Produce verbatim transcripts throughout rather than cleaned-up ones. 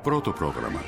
Πρώτο πρόγραμμα.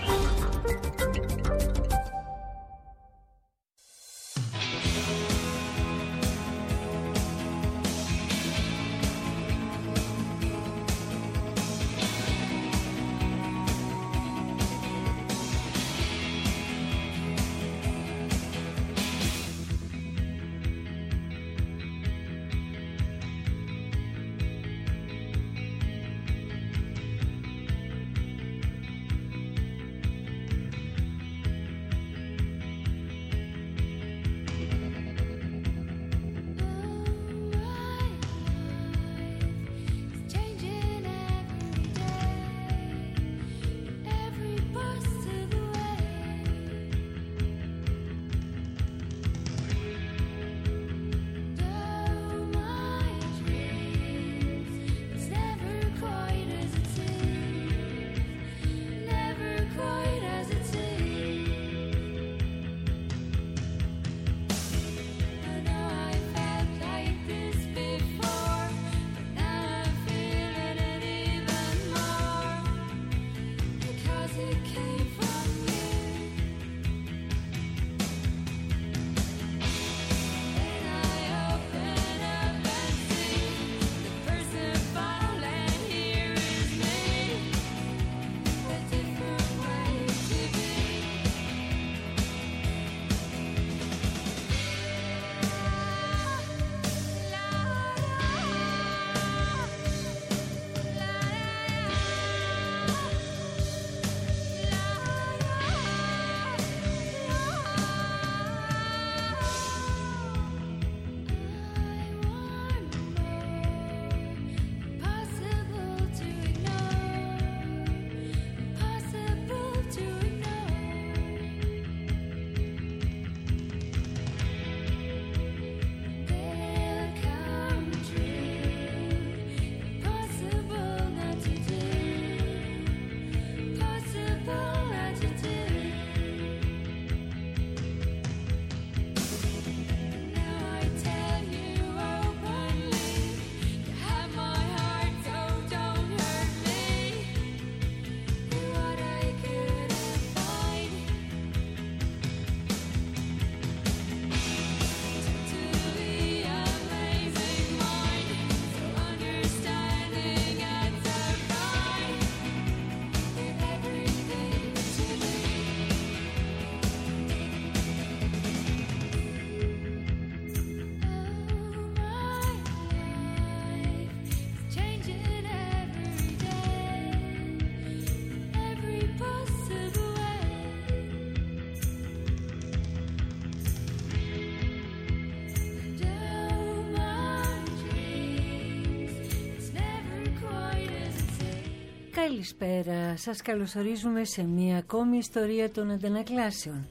Καλησπέρα, σας καλωσορίζουμε σε μία ακόμη ιστορία των αντανακλάσεων.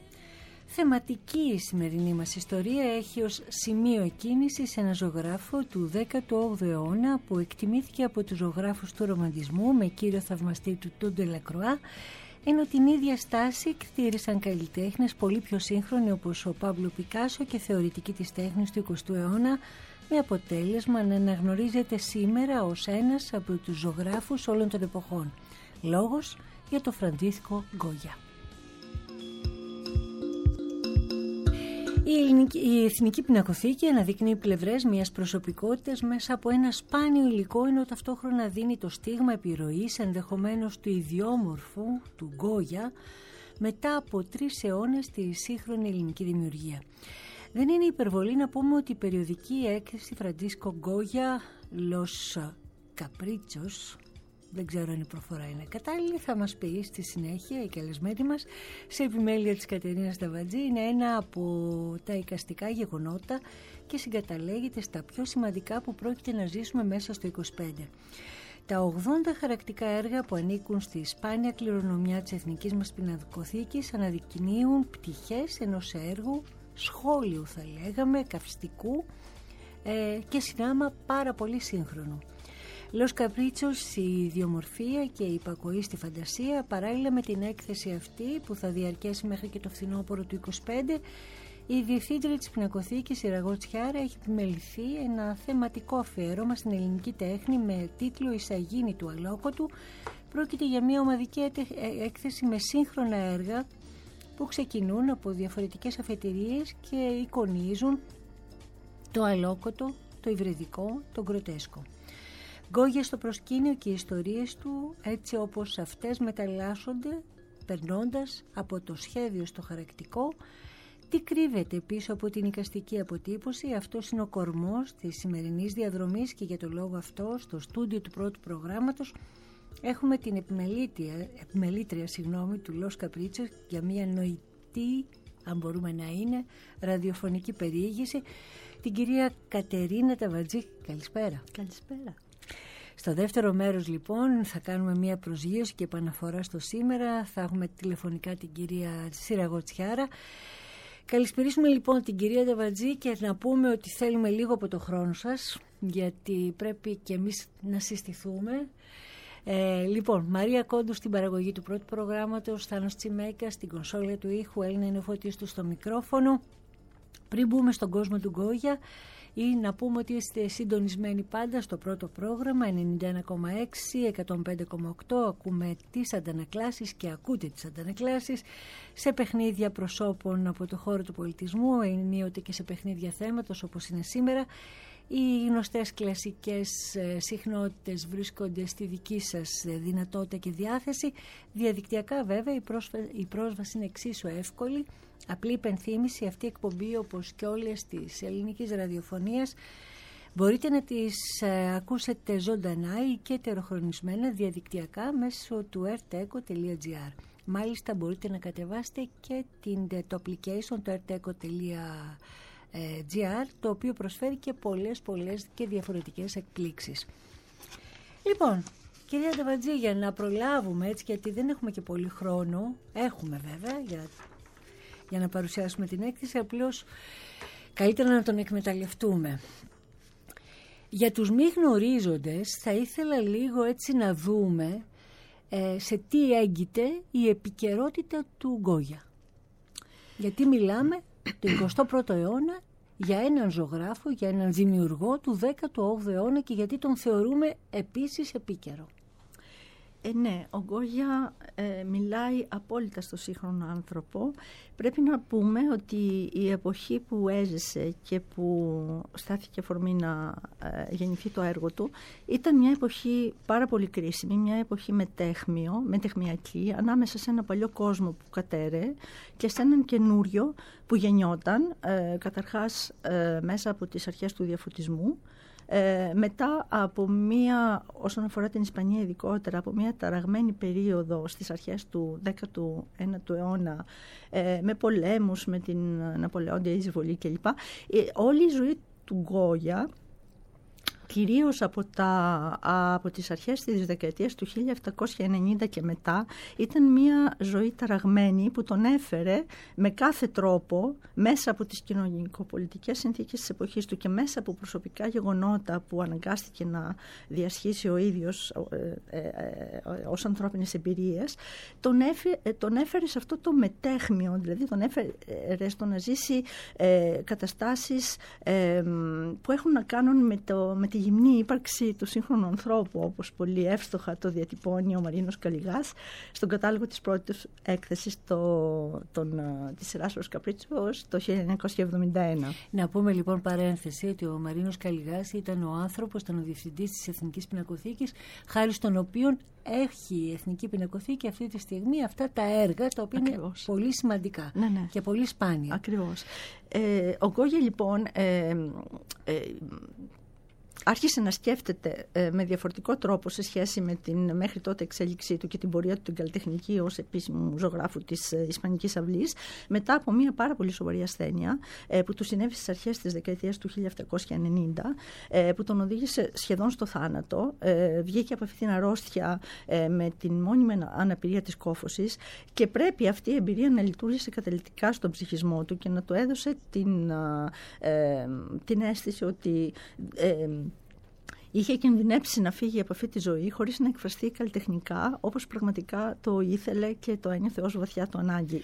Θεματική η σημερινή μας ιστορία έχει ως σημείο εκκίνησης ένα ζωγράφο του δέκατου όγδοου αιώνα που εκτιμήθηκε από τους ζωγράφους του ρομαντισμού με κύριο θαυμαστή του τον Ντελακρουά, ενώ την ίδια στάση κτήρισαν καλλιτέχνες πολύ πιο σύγχρονοι όπως ο Πάμπλο Πικάσο και θεωρητικοί της τέχνης του εικοστού αιώνα, με αποτέλεσμα να αναγνωρίζεται σήμερα ως ένας από τους ζωγράφους όλων των εποχών. Λόγος για το Φραντζίσκο Γκόγια. Η, ελληνική, η Εθνική Πινακοθήκη αναδεικνύει πλευρές μιας προσωπικότητας μέσα από ένα σπάνιο υλικό, ενώ ταυτόχρονα δίνει το στίγμα επιρροής ενδεχομένως του ιδιόμορφου του Γκόγια μετά από τρεις αιώνες στη σύγχρονη ελληνική δημιουργία. Δεν είναι υπερβολή να πούμε ότι η περιοδική έκθεση Φραντζίσκο Γκόγια Los Caprichos, δεν ξέρω αν η προφορά είναι κατάλληλη, θα μας πει στη συνέχεια η καλεσμένη μας, σε επιμέλεια της Κατερίνας Σταβατζή, είναι ένα από τα εικαστικά γεγονότα και συγκαταλέγεται στα πιο σημαντικά που πρόκειται να ζήσουμε μέσα στο είκοσι πέντε. Τα ογδόντα χαρακτικά έργα που ανήκουν στη σπάνια κληρονομιά της Εθνικής μας Πινακοθήκης αναδεικνύουν πτυχές ενός έργου, σχόλιου θα λέγαμε, καυστικού ε, και συνάμα πάρα πολύ σύγχρονο. Los Caprichos, η ιδιομορφία και η υπακοή στη φαντασία, παράλληλα με την έκθεση αυτή που θα διαρκέσει μέχρι και το φθινόπωρο του είκοσι πέντε, η διευθύντρια της Πινακοθήκης, η Ραγό Τσιάρα, έχει επιμεληθεί ένα θεματικό αφιέρωμα στην ελληνική τέχνη με τίτλο «Η σαγίνη του αλόκοτου», Πρόκειται για μια ομαδική έκθεση με σύγχρονα έργα που ξεκινούν από διαφορετικές αφετηρίες και εικονίζουν το αλόκοτο, το υβριδικό, το γκροτέσκο. Γκόγια στο προσκήνιο και οι ιστορίες του έτσι όπως αυτές μεταλλάσσονται περνώντας από το σχέδιο στο χαρακτικό. Τι κρύβεται πίσω από την εικαστική αποτύπωση? Αυτός είναι ο κορμός της σημερινής διαδρομής και για το λόγο αυτό στο στούντιο του πρώτου προγράμματος έχουμε την επιμελήτρια συγγνώμη, του Λος Καπρίτσος για μια νοητή, αν μπορούμε να είναι, ραδιοφωνική περιήγηση, την κυρία Κατερίνα Ταβατζή. Καλησπέρα. Καλησπέρα. Στο δεύτερο μέρος λοιπόν θα κάνουμε μια προσγείωση και επαναφορά στο σήμερα. Θα έχουμε τηλεφωνικά την κυρία Σιραγοτσιάρα. Καλησπερίσουμε λοιπόν την κυρία Ταβατζή και να πούμε ότι θέλουμε λίγο από το χρόνο σας, γιατί πρέπει και εμείς να συστηθούμε. Ε, λοιπόν, Μαρία Κόντου στην παραγωγή του πρώτου προγράμματος, Θάνος Τσιμέκας στην κονσόλα του ήχου, Έλληνα Ενεφώτης του στο μικρόφωνο. Πριν μπούμε στον κόσμο του Γκόγια, ή να πούμε ότι είστε συντονισμένοι πάντα στο πρώτο πρόγραμμα ενενήντα ένα κόμμα έξι, εκατόν πέντε κόμμα οκτώ. Ακούμε τις αντανακλάσεις και ακούτε τις αντανακλάσεις σε παιχνίδια προσώπων από το χώρο του πολιτισμού, ενίοτε και σε παιχνίδια θέματος όπως είναι σήμερα. Οι γνωστές κλασικές συχνότητες βρίσκονται στη δική σας δυνατότητα και διάθεση. Διαδικτυακά βέβαια η, πρόσφα... η πρόσβαση είναι εξίσου εύκολη. Απλή υπενθύμηση, αυτή η εκπομπή όπως και όλες της ελληνικής ραδιοφωνίας μπορείτε να τις ε, ακούσετε ζωντανά ή και τεροχρονισμένα διαδικτυακά μέσω του ερτέκο τελεία τζι άρ. Μάλιστα μπορείτε να κατεβάσετε και την, το application, το ερτέκο τελεία τζι άρ, το οποίο προσφέρει και πολλές πολλές και διαφορετικές εκπλήξεις. Λοιπόν, κυρία Ταβατζή, για να προλάβουμε έτσι, γιατί δεν έχουμε και πολύ χρόνο, έχουμε βέβαια για, για να παρουσιάσουμε την έκθεση, απλώς καλύτερα να τον εκμεταλλευτούμε. Για τους μη γνωρίζοντες θα ήθελα λίγο έτσι να δούμε ε, σε τι έγκυται η επικαιρότητα του Γκόγια. Γιατί μιλάμε τον εικοστό πρώτο αιώνα για έναν ζωγράφο, για έναν δημιουργό του δέκατου όγδοου αιώνα και γιατί τον θεωρούμε επίσης επίκαιρο. Ε, ναι, ο Γκόγια ε, μιλάει απόλυτα στο σύγχρονο άνθρωπο. Πρέπει να πούμε ότι η εποχή που έζησε και που στάθηκε αφορμή να ε, γεννηθεί το έργο του ήταν μια εποχή πάρα πολύ κρίσιμη, μια εποχή με τέχμιο, με τεχμιακή, ανάμεσα σε ένα παλιό κόσμο που κατέρεε και σε έναν καινούριο που γεννιόταν ε, καταρχάς ε, μέσα από τις αρχές του διαφωτισμού. Ε, μετά από μία, όσον αφορά την Ισπανία ειδικότερα, από μία ταραγμένη περίοδο στις αρχές του δέκατου ένατου αιώνα ε, με πολέμους, με την Ναπολεόντια εισβολή κλπ. Ε, όλη η ζωή του Γκόγια, κυρίως από, τα, από τις αρχές της δεκαετίας του χίλια επτακόσια ενενήντα και μετά, ήταν μια ζωή ταραγμένη που τον έφερε με κάθε τρόπο μέσα από τις κοινωνικοπολιτικές συνθήκες της εποχής του και μέσα από προσωπικά γεγονότα που αναγκάστηκε να διασχίσει ο ίδιος ε, ε, ε, ως ανθρώπινες εμπειρίες, τον έφερε, τον έφερε σε αυτό το μετέχμιο, δηλαδή τον έφερε στο να ζήσει ε, καταστάσεις ε, που έχουν να κάνουν με, το, με τη γυμνή ύπαρξη του σύγχρονου ανθρώπου, όπως πολύ εύστοχα το διατυπώνει ο Μαρίνος Καλιγάς στον κατάλογο της πρώτης έκθεσης το, τον, της σειράς Λος Καπρίτσος το χίλια εννιακόσια εβδομήντα ένα. Να πούμε λοιπόν παρένθεση ότι ο Μαρίνος Καλιγάς ήταν ο άνθρωπος, ήταν ο διευθυντής της Εθνικής Πινακοθήκης, χάρη στον οποίον έχει η Εθνική Πινακοθήκη αυτή τη στιγμή αυτά τα έργα, τα οποία Ακριβώς. είναι πολύ σημαντικά ναι, ναι. και πολύ σπάνια. Ακριβώς. Ε, ο Γκόγια λοιπόν ε, ε, άρχισε να σκέφτεται ε, με διαφορετικό τρόπο σε σχέση με την μέχρι τότε εξέλιξή του και την πορεία του την καλλιτεχνική ως επίσημου ζωγράφου της ε, Ισπανικής Αυλής, μετά από μια πάρα πολύ σοβαρή ασθένεια ε, που του συνέβη στις αρχές της δεκαετίας του χίλια επτακόσια ενενήντα, ε, που τον οδήγησε σχεδόν στο θάνατο. Ε, βγήκε από αυτή την αρρώστια ε, με την μόνιμη αναπηρία της κόφωσης και πρέπει αυτή η εμπειρία να λειτουργήσει καταλυτικά στον ψυχισμό του και να του έδωσε την, ε, την αίσθηση ότι ε, είχε κινδυνεύσει να φύγει από αυτή τη ζωή χωρίς να εκφραστεί καλλιτεχνικά όπως πραγματικά το ήθελε και το ένιωθε ως βαθιά το ανάγκη.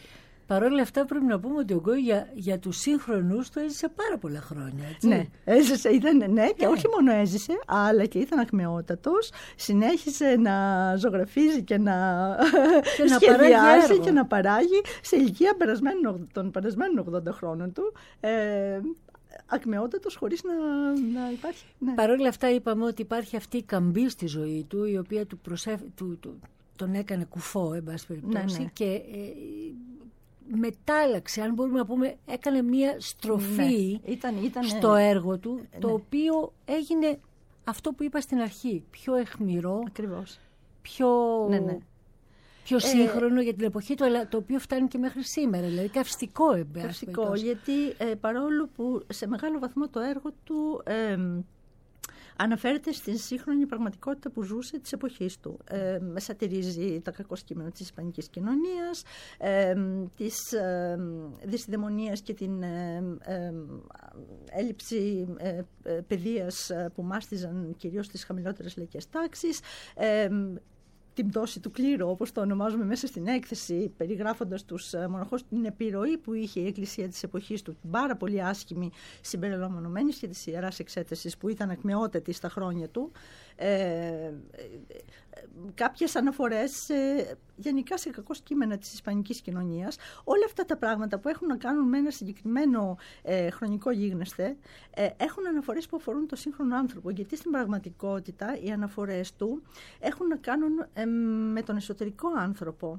Παρ' όλα αυτά πρέπει να πούμε ότι ο Γκόι για, για τους σύγχρονους το έζησε πάρα πολλά χρόνια, έτσι. Ναι, έζησε, ήταν, ναι, και όχι μόνο έζησε, αλλά και ήταν ακμεότατος, συνέχισε να ζωγραφίζει και να, και να σχεδιάζει και να παράγει σε ηλικία περασμένων, των περασμένων ογδόντα χρόνων του, ε, ακμεότατος χωρίς να, να υπάρχει. Ναι. Παρ' όλα αυτά είπαμε ότι υπάρχει αυτή η καμπή στη ζωή του, η οποία του προσέφ... του, του, τον έκανε κουφό, εν πάση περιπτώσει, ναι, ναι. και ε, μετάλλαξε, αν μπορούμε να πούμε, έκανε μία στροφή, ναι, ήταν, ήταν, στο έργο του, ναι, το οποίο έγινε αυτό που είπα στην αρχή, πιο αιχμηρό, ακριβώς, πιο, ναι, ναι. πιο σύγχρονο ε, για την εποχή του, αλλά το οποίο φτάνει και μέχρι σήμερα, δηλαδή καυστικό, εν πάση καυστικό, περιπτώσει. γιατί ε, παρόλο που σε μεγάλο βαθμό το έργο του ε, αναφέρεται στην σύγχρονη πραγματικότητα που ζούσε της εποχής του. Ε, σατυρίζει τα κακό κείμενα της ισπανικής κοινωνίας, ε, της ε, δυσδαιμονίας και την ε, ε, έλλειψη ε, ε, παιδείας που μάστιζαν κυρίως τις χαμηλότερες λαϊκές τάξεις, ε, την πτώση του κλήρου, όπως το ονομάζουμε μέσα στην έκθεση, περιγράφοντας τους μοναχούς, την επιρροή που είχε η Εκκλησία της εποχής του, την πάρα πολύ άσχημη συμπεριλαμβανομένης και της Ιεράς Εξέτασης που ήταν ακμεότατη στα χρόνια του. Ε, κάποιες αναφορές ε, γενικά σε κακό κείμενα της ισπανικής κοινωνίας. Όλα αυτά τα πράγματα που έχουν να κάνουν με ένα συγκεκριμένο ε, χρονικό γίγνεσθε ε, έχουν αναφορές που αφορούν το σύγχρονο άνθρωπο, γιατί στην πραγματικότητα οι αναφορές του έχουν να κάνουν ε, με τον εσωτερικό άνθρωπο.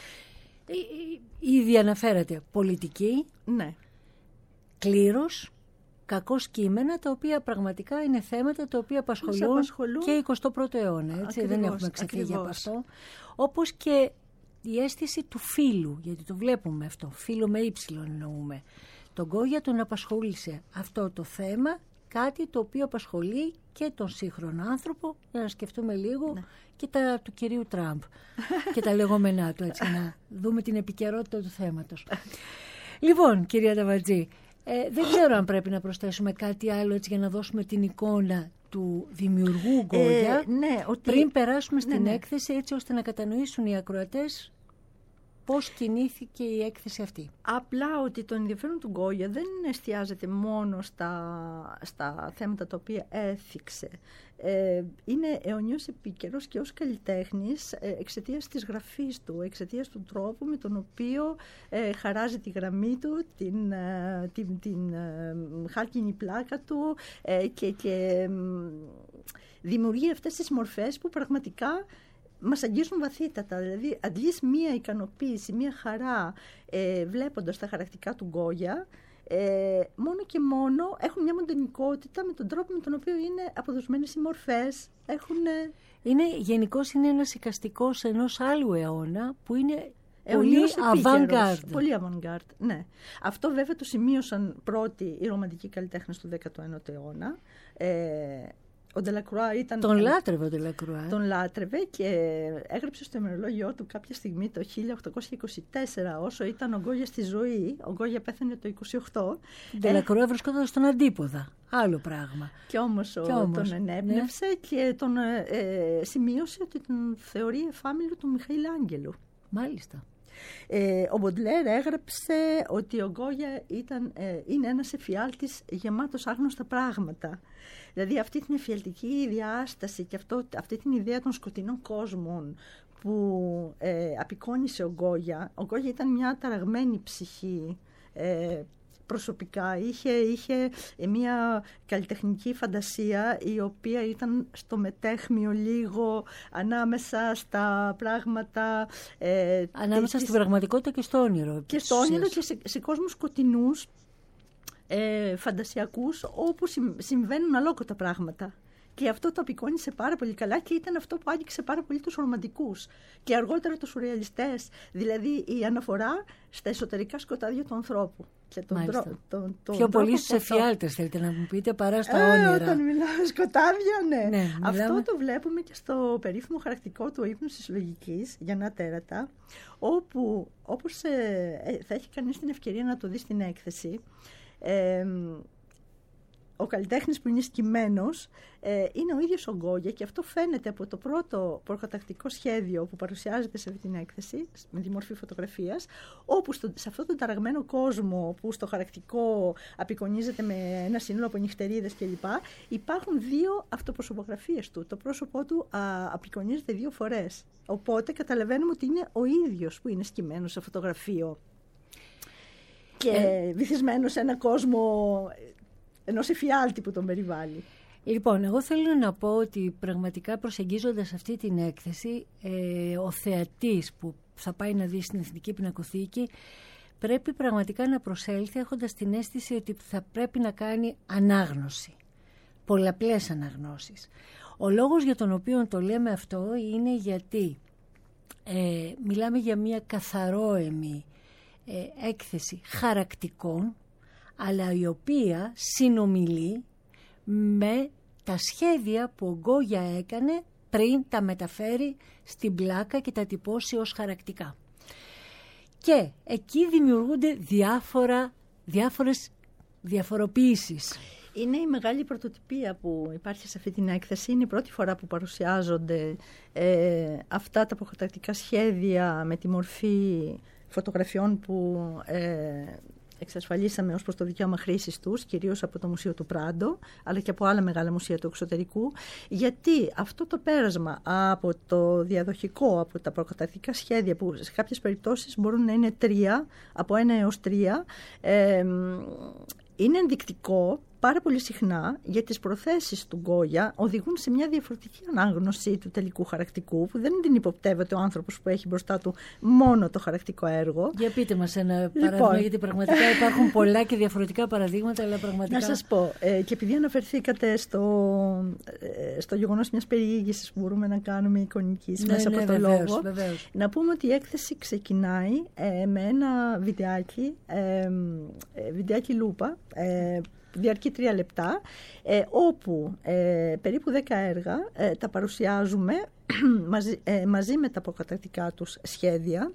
Ήδη αναφέρατε πολιτική, ναι, κλήρος, κακώς κείμενα, τα οποία πραγματικά είναι θέματα τα οποία απασχολούν, απασχολούν και εικοστό πρώτο αιώνα. Έτσι, ακριβώς, δεν έχουμε ξεφύγει από αυτό. Όπως και η αίσθηση του φίλου, γιατί το βλέπουμε αυτό, φίλο με ύψιλον εννοούμε. Τον Γκόγια τον απασχόλησε αυτό το θέμα, κάτι το οποίο απασχολεί και τον σύγχρονο άνθρωπο, για να σκεφτούμε λίγο, ναι, και τα του κυρίου Τραμπ και τα λεγόμενά του, έτσι, να δούμε την επικαιρότητα του θέματος. Λοιπόν, κυρία Ταβατζή, Ε, δεν ξέρω αν πρέπει να προσθέσουμε κάτι άλλο έτσι για να δώσουμε την εικόνα του δημιουργού Γκόγια, ε, ναι, ότι... πριν περάσουμε στην, ναι, ναι, έκθεση, έτσι ώστε να κατανοήσουν οι ακροατές πώς κινήθηκε η έκθεση αυτή. Απλά ότι το ενδιαφέρον του Γκόγια δεν εστιάζεται μόνο στα, στα θέματα τα οποία έθιξε. Ε, είναι αιωνίως επίκαιρος και ως καλλιτέχνης ε, εξαιτίας της γραφής του, εξαιτίας του τρόπου με τον οποίο ε, χαράζει τη γραμμή του, την, ε, την, την ε, χάλκινη πλάκα του ε, και, και ε, δημιουργεί αυτές τις μορφές που πραγματικά μας αγγίζουν βαθύτατα. Δηλαδή αντλείς μία ικανοποίηση, μία χαρά ε, βλέποντας τα χαρακτικά του Γκόγια. Ε, μόνο και μόνο έχουν μια μοντωνικότητα με τον τρόπο με τον οποίο είναι αποδοσμένες οι μορφές. Έχουν... Είναι, γενικώς είναι ένας εικαστικός ενός άλλου αιώνα που είναι πολύ avant-garde. Πολύ avant-garde, ναι. Αυτό βέβαια το σημείωσαν πρώτοι οι ρομαντικοί καλλιτέχνες του δέκατου ένατου αιώνα. Ε, Ο Ντελακρουά ήταν... Τον λάτρευε ο Ντελακρουά. Τον λάτρευε και έγραψε στο ημερολόγιό του κάποια στιγμή το χίλια οκτακόσια είκοσι τέσσερα, όσο ήταν ο Γκόγια στη ζωή. Ο Γκόγια πέθανε το είκοσι οκτώ. Ο Ντελακρουά ε... βρισκόταν στον αντίποδα. Άλλο πράγμα. Και όμως, ο... όμως τον ενέπνευσε, ναι, και τον ε, σημείωσε ότι τον θεωρεί εφάμιλο του Μιχαήλ Άγγελου. Μάλιστα. Ε, ο Μποντλέρ έγραψε ότι ο Γκόγια ήταν, ε, είναι ένας εφιάλτης γεμάτος άγνωστα πράγματα. Δηλαδή αυτή την εφιαλτική διάσταση και αυτό, αυτή την ιδέα των σκοτεινών κόσμων που ε, απεικόνισε ο Γκόγια. Ο Γκόγια ήταν μια ταραγμένη ψυχή ε, προσωπικά. Είχε, είχε μια καλλιτεχνική φαντασία η οποία ήταν στο μετέχμιο λίγο ανάμεσα στα πράγματα... Ε, ανάμεσα της, στην πραγματικότητα και στο όνειρο. Και στο όνειρο και σε, σε κόσμους σκοτεινούς, ε, φαντασιακούς, όπου συμβαίνουν αλόκοτα πράγματα. Και αυτό το απεικόνισε πάρα πολύ καλά και ήταν αυτό που άγγιξε πάρα πολύ τους ρομαντικούς και αργότερα τους σουρεαλιστές. Δηλαδή η αναφορά στα εσωτερικά σκοτάδια του ανθρώπου. Και τον Μάλιστα. Τρο, τον, τον Πιο πολύ στους εφιάλτες θέλετε να μου πείτε παρά στα ε, όνειρα. Όταν μιλάμε σκοτάδια, ναι. ναι αυτό μιλάμε... το βλέπουμε και στο περίφημο χαρακτικό του ύπνου της λογικής, Γιαννά Τέρατα, όπου όπως ε, θα έχει κανείς την ευκαιρία να το δει στην έκθεση, ε, ο καλλιτέχνης που είναι σκυμμένος ε, είναι ο ίδιος ο Γκόγια, και αυτό φαίνεται από το πρώτο προκατακτικό σχέδιο που παρουσιάζεται σε αυτή την έκθεση, με τη μορφή φωτογραφίας, όπου στο, σε αυτόν τον ταραγμένο κόσμο που στο χαρακτικό απεικονίζεται με ένα σύνολο από νυχτερίδες κλπ. Υπάρχουν δύο αυτοπροσωπογραφίες του. Το πρόσωπό του α, απεικονίζεται δύο φορές. Οπότε καταλαβαίνουμε ότι είναι ο ίδιος που είναι σκυμμένος σε φωτογραφείο και ε... βυθισμένο σε ένα κόσμο ενός εφιάλτη που τον περιβάλλει. Λοιπόν, εγώ θέλω να πω ότι πραγματικά προσεγγίζοντας αυτή την έκθεση, ε, ο θεατής που θα πάει να δει στην Εθνική Πινακοθήκη πρέπει πραγματικά να προσέλθει έχοντας την αίσθηση ότι θα πρέπει να κάνει ανάγνωση, πολλαπλές αναγνώσεις. Ο λόγος για τον οποίο το λέμε αυτό είναι γιατί ε, μιλάμε για μια καθαρόαιμη ε, έκθεση χαρακτικών, αλλά η οποία συνομιλεί με τα σχέδια που ο Γκόγια έκανε πριν τα μεταφέρει στην πλάκα και τα τυπώσει ως χαρακτικά. Και εκεί δημιουργούνται διάφορα, διάφορες διαφοροποίησεις. Είναι η μεγάλη πρωτοτυπία που υπάρχει σε αυτή την έκθεση. Είναι η πρώτη φορά που παρουσιάζονται ε, αυτά τα προκατακτικά σχέδια με τη μορφή φωτογραφιών που ε, εξασφαλίσαμε ως προς το δικαίωμα χρήσης τους, κυρίως από το Μουσείο του Πράντο, αλλά και από άλλα μεγάλα μουσεία του εξωτερικού, γιατί αυτό το πέρασμα από το διαδοχικό, από τα προκατακτικά σχέδια, που σε κάποιες περιπτώσεις μπορούν να είναι τρία, από ένα έως τρία, ε, είναι ενδεικτικό πάρα πολύ συχνά για τις προθέσεις του Γκόγια οδηγούν σε μια διαφορετική ανάγνωση του τελικού χαρακτικού, που δεν την υποπτεύεται ο άνθρωπος που έχει μπροστά του μόνο το χαρακτικό έργο. Για πείτε μας ένα παράδειγμα, λοιπόν, γιατί πραγματικά υπάρχουν πολλά και διαφορετικά παραδείγματα, αλλά πραγματικά... Να σας πω, ε, και επειδή αναφερθήκατε στο, ε, στο γεγονός μιας περιήγησης που μπορούμε να κάνουμε εικονικής, ναι, μέσα ναι, από το βεβαίως, λόγο, βεβαίως. Να πούμε ότι η έκθεση ξεκινάει ε, με ένα βιντεάκι, ε, ε, βιντεάκι λούπα, ε, διαρκεί τρία λεπτά, ε, όπου ε, περίπου δέκα έργα ε, τα παρουσιάζουμε μαζί, ε, μαζί με τα προκατακτικά τους σχέδια,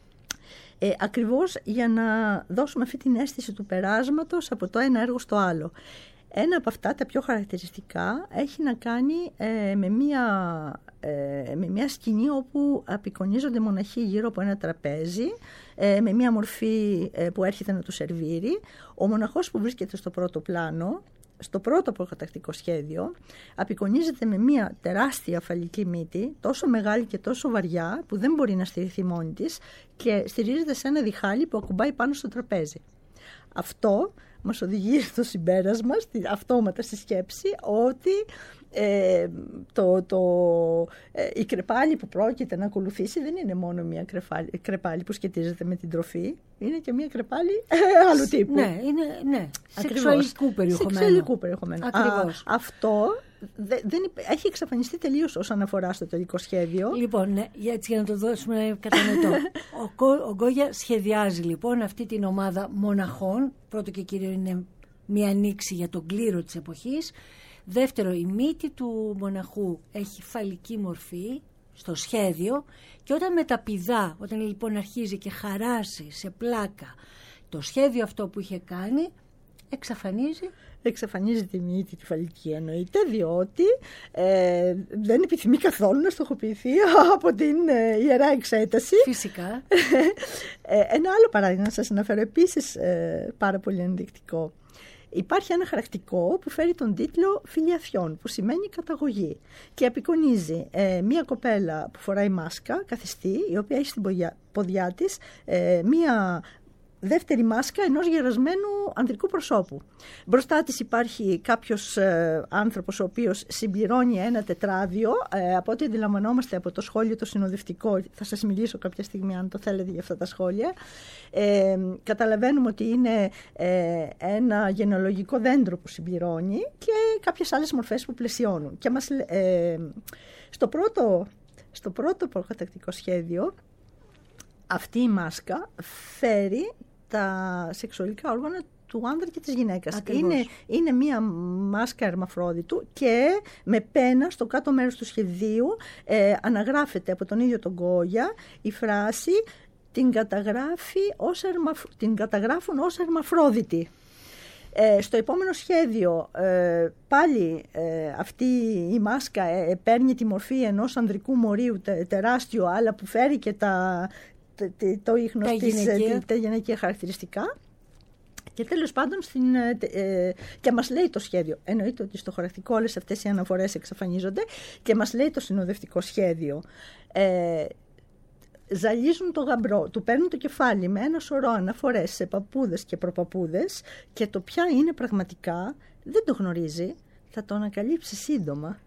ε, ακριβώς για να δώσουμε αυτή την αίσθηση του περάσματος από το ένα έργο στο άλλο. Ένα από αυτά, τα πιο χαρακτηριστικά, έχει να κάνει ε, με, μία, ε, με μία σκηνή όπου απεικονίζονται μοναχοί γύρω από ένα τραπέζι, ε, με μία μορφή ε, που έρχεται να του σερβίρει. Ο μοναχός που βρίσκεται στο πρώτο πλάνο, στο πρώτο προκατακτικό σχέδιο, απεικονίζεται με μία τεράστια φαλική μύτη, τόσο μεγάλη και τόσο βαριά, που δεν μπορεί να στηριχθεί μόνη της και στηρίζεται σε ένα διχάλι που ακουμπάει πάνω στο τραπέζι. Αυτό μας οδηγεί στο συμπέρασμα, στη, αυτόματα στη σκέψη, ότι ε, το, το, ε, η κρεπάλη που πρόκειται να ακολουθήσει δεν είναι μόνο μια κρεπάλη, κρεπάλη που σχετίζεται με την τροφή, είναι και μια κρεπάλη ε, άλλου τύπου. Ναι, είναι, ναι. Σεξουαλικού περιεχομένου. Σεξουαλικού περιεχομένου. Ακριβώς. Α, αυτό δε, δεν, έχει εξαφανιστεί τελείως όσον αφορά στο τελικό σχέδιο. Λοιπόν, ναι, έτσι για να το δώσουμε κατανοητό. ο, ο Γκόγια σχεδιάζει λοιπόν αυτή την ομάδα μοναχών. Πρώτο και κύριο είναι μια ανοίξη για τον κλήρο της εποχής. Δεύτερο, η μύτη του μοναχού έχει φαλική μορφή στο σχέδιο, και όταν μεταπηδά, όταν λοιπόν αρχίζει και χαράσει σε πλάκα το σχέδιο αυτό που είχε κάνει, εξαφανίζει. Εξαφανίζει τη μύτη τη φαλική, εννοείται, διότι ε, δεν επιθυμεί καθόλου να στοχοποιηθεί από την ε, Ιερά Εξέταση. Φυσικά. ε, ένα άλλο παράδειγμα να σας αναφέρω, επίσης ε, πάρα πολύ ενδεικτικό. Υπάρχει ένα χαρακτικό που φέρει τον τίτλο Φιλιαθιών, που σημαίνει καταγωγή, και απεικονίζει ε, μία κοπέλα που φοράει μάσκα, καθιστή, η οποία έχει στην ποδιά, ποδιά της ε, μία δεύτερη μάσκα ενός γερασμένου ανδρικού προσώπου. Μπροστά της υπάρχει κάποιος ε, άνθρωπος ο οποίος συμπληρώνει ένα τετράδιο. Ε, από ό,τι αντιλαμβανόμαστε από το σχόλιο το συνοδευτικό, θα σας μιλήσω κάποια στιγμή αν το θέλετε για αυτά τα σχόλια, ε, καταλαβαίνουμε ότι είναι ε, ένα γενεολογικό δέντρο που συμπληρώνει και κάποιες άλλες μορφές που πλαισιώνουν. Και μας, ε, στο πρώτο, στο πρώτο προκατακτικό σχέδιο, αυτή η μάσκα φέρει τα σεξουαλικά όργανα του άνδρα και της γυναίκας. Είναι, είναι μία μάσκα ερμαφρόδιτου, και με πένα στο κάτω μέρος του σχεδίου ε, αναγράφεται από τον ίδιο τον Γκόγια η φράση «την, καταγράφει ως ερμαφ... την καταγράφουν ως ερμαφρόδιτη». Ε, στο επόμενο σχέδιο ε, πάλι ε, αυτή η μάσκα ε, παίρνει τη μορφή ενός ανδρικού μορίου τε, τεράστιου, αλλά που φέρει και τα, τε, τε, το ίχνος της, γυναικεία. τα γυναικεία χαρακτηριστικά. Και τέλος πάντων στην, ε, και μας λέει το σχέδιο, εννοείται ότι στο χωρακτικό όλες αυτές οι αναφορές εξαφανίζονται και μας λέει το συνοδευτικό σχέδιο. Ε, ζαλίζουν το γαμπρό, του παίρνουν το κεφάλι με ένα σωρό αναφορές σε παππούδες και προπαππούδες και το ποια είναι πραγματικά δεν το γνωρίζει, θα το ανακαλύψει σύντομα.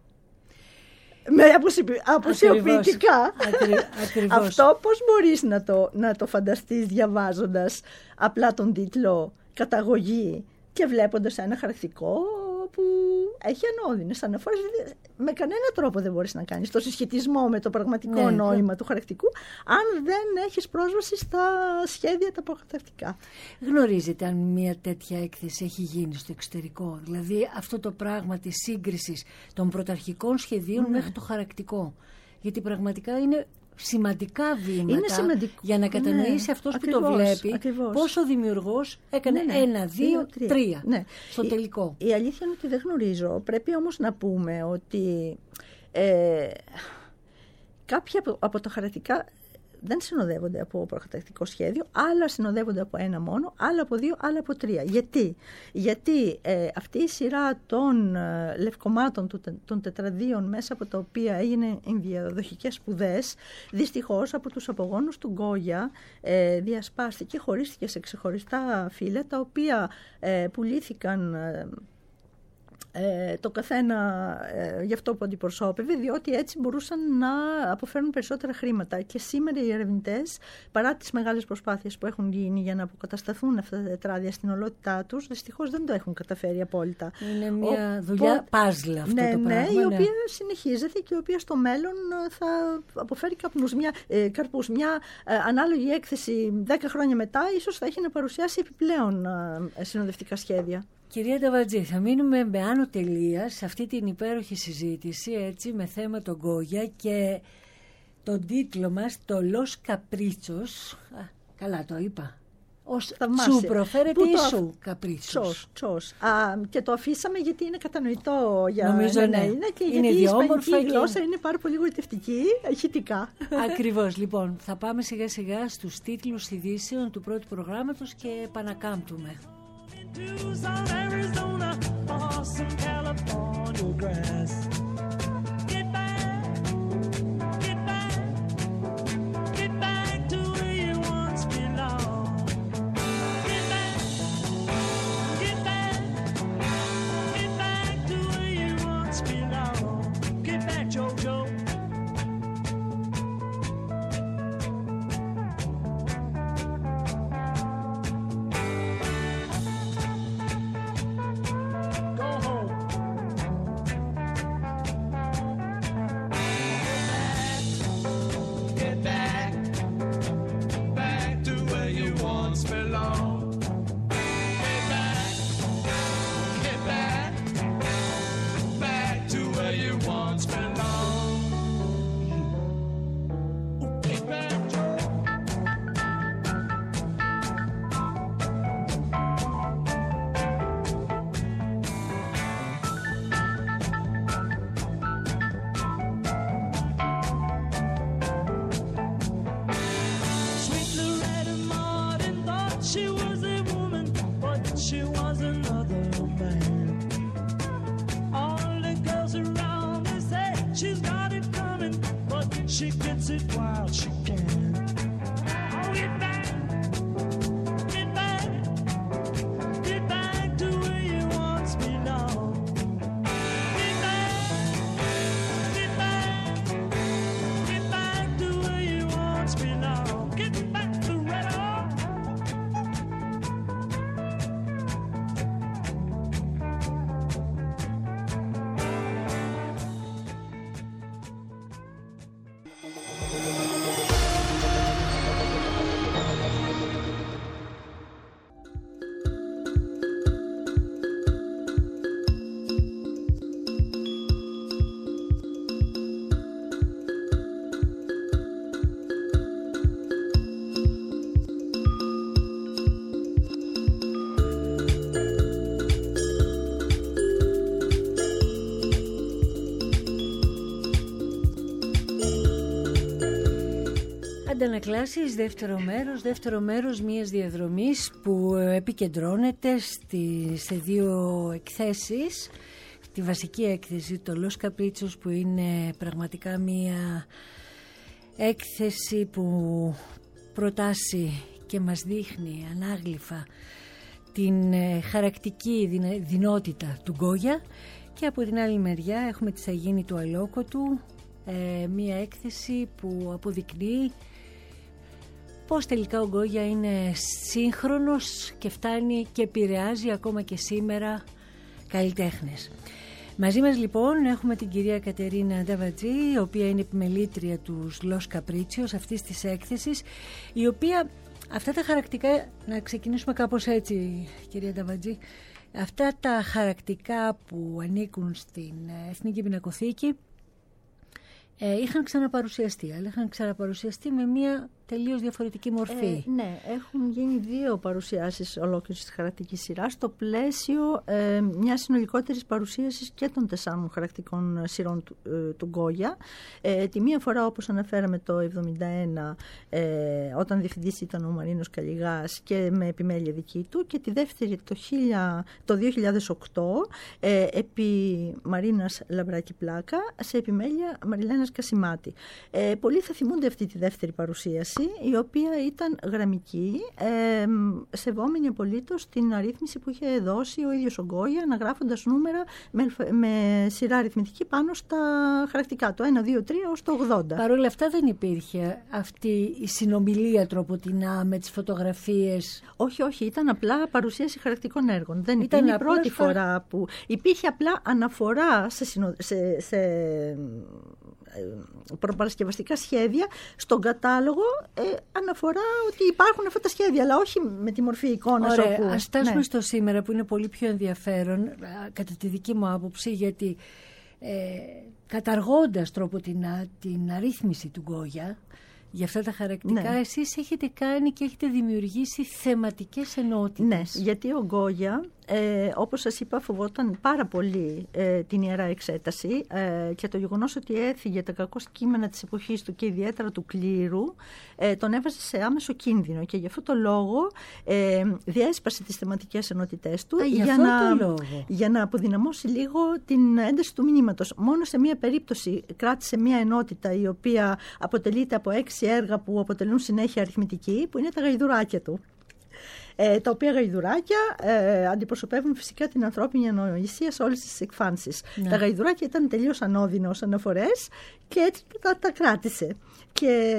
Με αποσιοποιητικά. Αυτό πώς μπορείς να το, να το φανταστείς διαβάζοντας απλά τον τίτλο καταγωγή και βλέποντας ένα χαρακτικό που έχει ανώδυνες αναφορές. Με κανένα τρόπο δεν μπορείς να κάνεις το συσχετισμό με το πραγματικό ναι, νόημα ναι. του χαρακτικού αν δεν έχεις πρόσβαση στα σχέδια τα προκαταρκτικά. Γνωρίζετε αν μια τέτοια έκθεση έχει γίνει στο εξωτερικό, δηλαδή αυτό το πράγμα της σύγκρισης των πρωταρχικών σχεδίων ναι. μέχρι το χαρακτικό, γιατί πραγματικά είναι σημαντικά βήματα είναι σημαντικό. για να κατανοήσει ναι, αυτός ακριβώς, που το βλέπει ακριβώς. Πόσο ο δημιουργός έκανε ναι, ναι. ένα, δύο, τρία, τρία ναι. στο τελικό. Η, η αλήθεια είναι ότι δεν γνωρίζω. Πρέπει όμως να πούμε ότι ε, κάποια από, από τα χαρακτικά δεν συνοδεύονται από προκαταρκτικό σχέδιο, άλλα συνοδεύονται από ένα μόνο, άλλα από δύο, άλλα από τρία. Γιατί, Γιατί ε, αυτή η σειρά των ε, λευκομάτων του, των τετραδίων μέσα από τα οποία έγινε διαδοχικές σπουδές, δυστυχώς από τους απογόνους του Γκόγια ε, διασπάστηκε, χωρίστηκε σε ξεχωριστά φύλλα, τα οποία ε, πουλήθηκαν ε, Ε, το καθένα ε, γι' αυτό που αντιπροσώπευε, διότι έτσι μπορούσαν να αποφέρουν περισσότερα χρήματα. Και σήμερα οι ερευνητές, παρά τις μεγάλες προσπάθειες που έχουν γίνει για να αποκατασταθούν αυτά τα τετράδια στην ολότητά τους, δυστυχώς δεν το έχουν καταφέρει απόλυτα. Είναι μια Ο, δουλειά παζλ αυτό ναι, το ναι, πράγμα. Ναι, η οποία συνεχίζεται και η οποία στο μέλλον θα αποφέρει καπνούς. Μια, ε, καρπούς. Μια ε, ανάλογη έκθεση δέκα χρόνια μετά ίσως θα έχει να παρουσιάσει επιπλέον ε, συνοδευτικά σχέδια. Κυρία Νταβατζή, θα μείνουμε με άνω τελεία σε αυτή την υπέροχη συζήτηση, έτσι, με θέμα τον Γκόγια και τον τίτλο μας, το Los Caprichos. Α, καλά το είπα. Ως σου προφέρεται ή σου Caprichos. Τσος. Και το αφήσαμε γιατί είναι κατανοητό για νομίζω, ναι, ναι. είναι και είναι γιατί η ισπανική και... γλώσσα είναι πάρα πολύ γοητευτική, ηχητικά. Ακριβώς. Λοιπόν, θα πάμε σιγά σιγά στους τίτλους ειδήσεων του πρώτου προγράμματος και επανακάμπτουμε. Dews on Arizona or some California grass. Get back, get back, get back to where you once belonged. Get back, get back, get back to where you once belonged. Get back, Jojo. Αντανακλάσεις, δεύτερο μέρος, δεύτερο μέρος μιας διαδρομής που επικεντρώνεται στη, σε δύο εκθέσεις. Τη βασική έκθεση, το Los Caprichos, που είναι πραγματικά μια έκθεση που προτάσει και μας δείχνει ανάγλυφα την χαρακτική δυνότητα του Γκόγια, και από την άλλη μεριά έχουμε τη Σαγίνη του Αλόκοτου, ε, μια έκθεση που αποδεικνύει πώς τελικά ο Γκόγια είναι σύγχρονος και φτάνει και επηρεάζει ακόμα και σήμερα καλλιτέχνες. Μαζί μας λοιπόν έχουμε την κυρία Κατερίνα Νταβατζή, η οποία είναι επιμελήτρια του Los Caprichos αυτής της έκθεσης, η οποία αυτά τα χαρακτικά, να ξεκινήσουμε κάπως έτσι κυρία Νταβατζή, αυτά τα χαρακτικά που ανήκουν στην Εθνική Πινακοθήκη ε, είχαν ξαναπαρουσιαστεί, αλλά είχαν ξαναπαρουσιαστεί με μια τελείως διαφορετική μορφή. Ε, ναι, έχουν γίνει δύο παρουσιάσεις ολόκληρης της χαρακτικής σειράς στο πλαίσιο ε, μιας συνολικότερης παρουσίασης και των τεσσάρων χαρακτικών σειρών του, ε, του Γκόγια. Ε, τη μία φορά, όπως αναφέραμε, το εβδομήντα ένα, ε, όταν διευθυντής ήταν ο Μαρίνος Καλιγάς και με επιμέλεια δική του, και τη δεύτερη το, χίλια, το δύο χιλιάδες οκτώ ε, επί Μαρίνας Λαμπράκη Πλάκα σε επιμέλεια Μαριλένας Κασιμάτη. Ε, πολλοί θα θυμούνται αυτή τη δεύτερη παρουσίαση, η οποία ήταν γραμμική, ε, σεβόμενη απολύτως την αρρύθμιση που είχε δώσει ο ίδιος ο Γκόγια, αναγράφοντας νούμερα με, με σειρά αριθμητική πάνω στα χαρακτικά, το ένα, δύο, τρία ως το ογδόντα. Παρ' όλα αυτά δεν υπήρχε αυτή η συνομιλία τροποτινά με τις φωτογραφίες. Όχι, όχι, ήταν απλά παρουσίαση χαρακτικών έργων. Δεν ήταν η πρώτη στα... φορά που υπήρχε απλά αναφορά σε, συνο... σε, σε προπαρασκευαστικά σχέδια στον κατάλογο, ε, αναφορά ότι υπάρχουν αυτά τα σχέδια, αλλά όχι με τη μορφή εικόνας. Ωραία, όπου... ας φτάσουμε ναι. στο σήμερα, που είναι πολύ πιο ενδιαφέρον κατά τη δική μου άποψη, γιατί ε, καταργώντας τροποτινά την αρρύθμιση του Γκόγια για αυτά τα χαρακτικά, ναι. εσείς έχετε κάνει και έχετε δημιουργήσει θεματικές ενότητες. Ναι, γιατί ο Γκόγια, ε, όπως σας είπα, φοβόταν πάρα πολύ ε, την Ιερά Εξέταση ε, και το γεγονός ότι έφυγε τα κακό κείμενα της εποχής του και ιδιαίτερα του κλήρου ε, τον έβαζε σε άμεσο κίνδυνο, και γι' αυτό το λόγο ε, διέσπασε τις θεματικές ενότητές του. Α, για, για, να, να, για να αποδυναμώσει λίγο την ένταση του μηνύματος. Μόνο σε μία περίπτωση κράτησε μία ενότητα η οποία αποτελείται από έξι έργα που αποτελούν συνέχεια αριθμητική, που είναι τα γαϊδουράκια του. Ε, τα οποία γαϊδουράκια ε, αντιπροσωπεύουν φυσικά την ανθρώπινη ανοησία σε όλες τις εκφάνσεις. Ναι. Τα γαϊδουράκια ήταν τελείως ανώδυνα ως αναφορές και έτσι τα, τα κράτησε. Και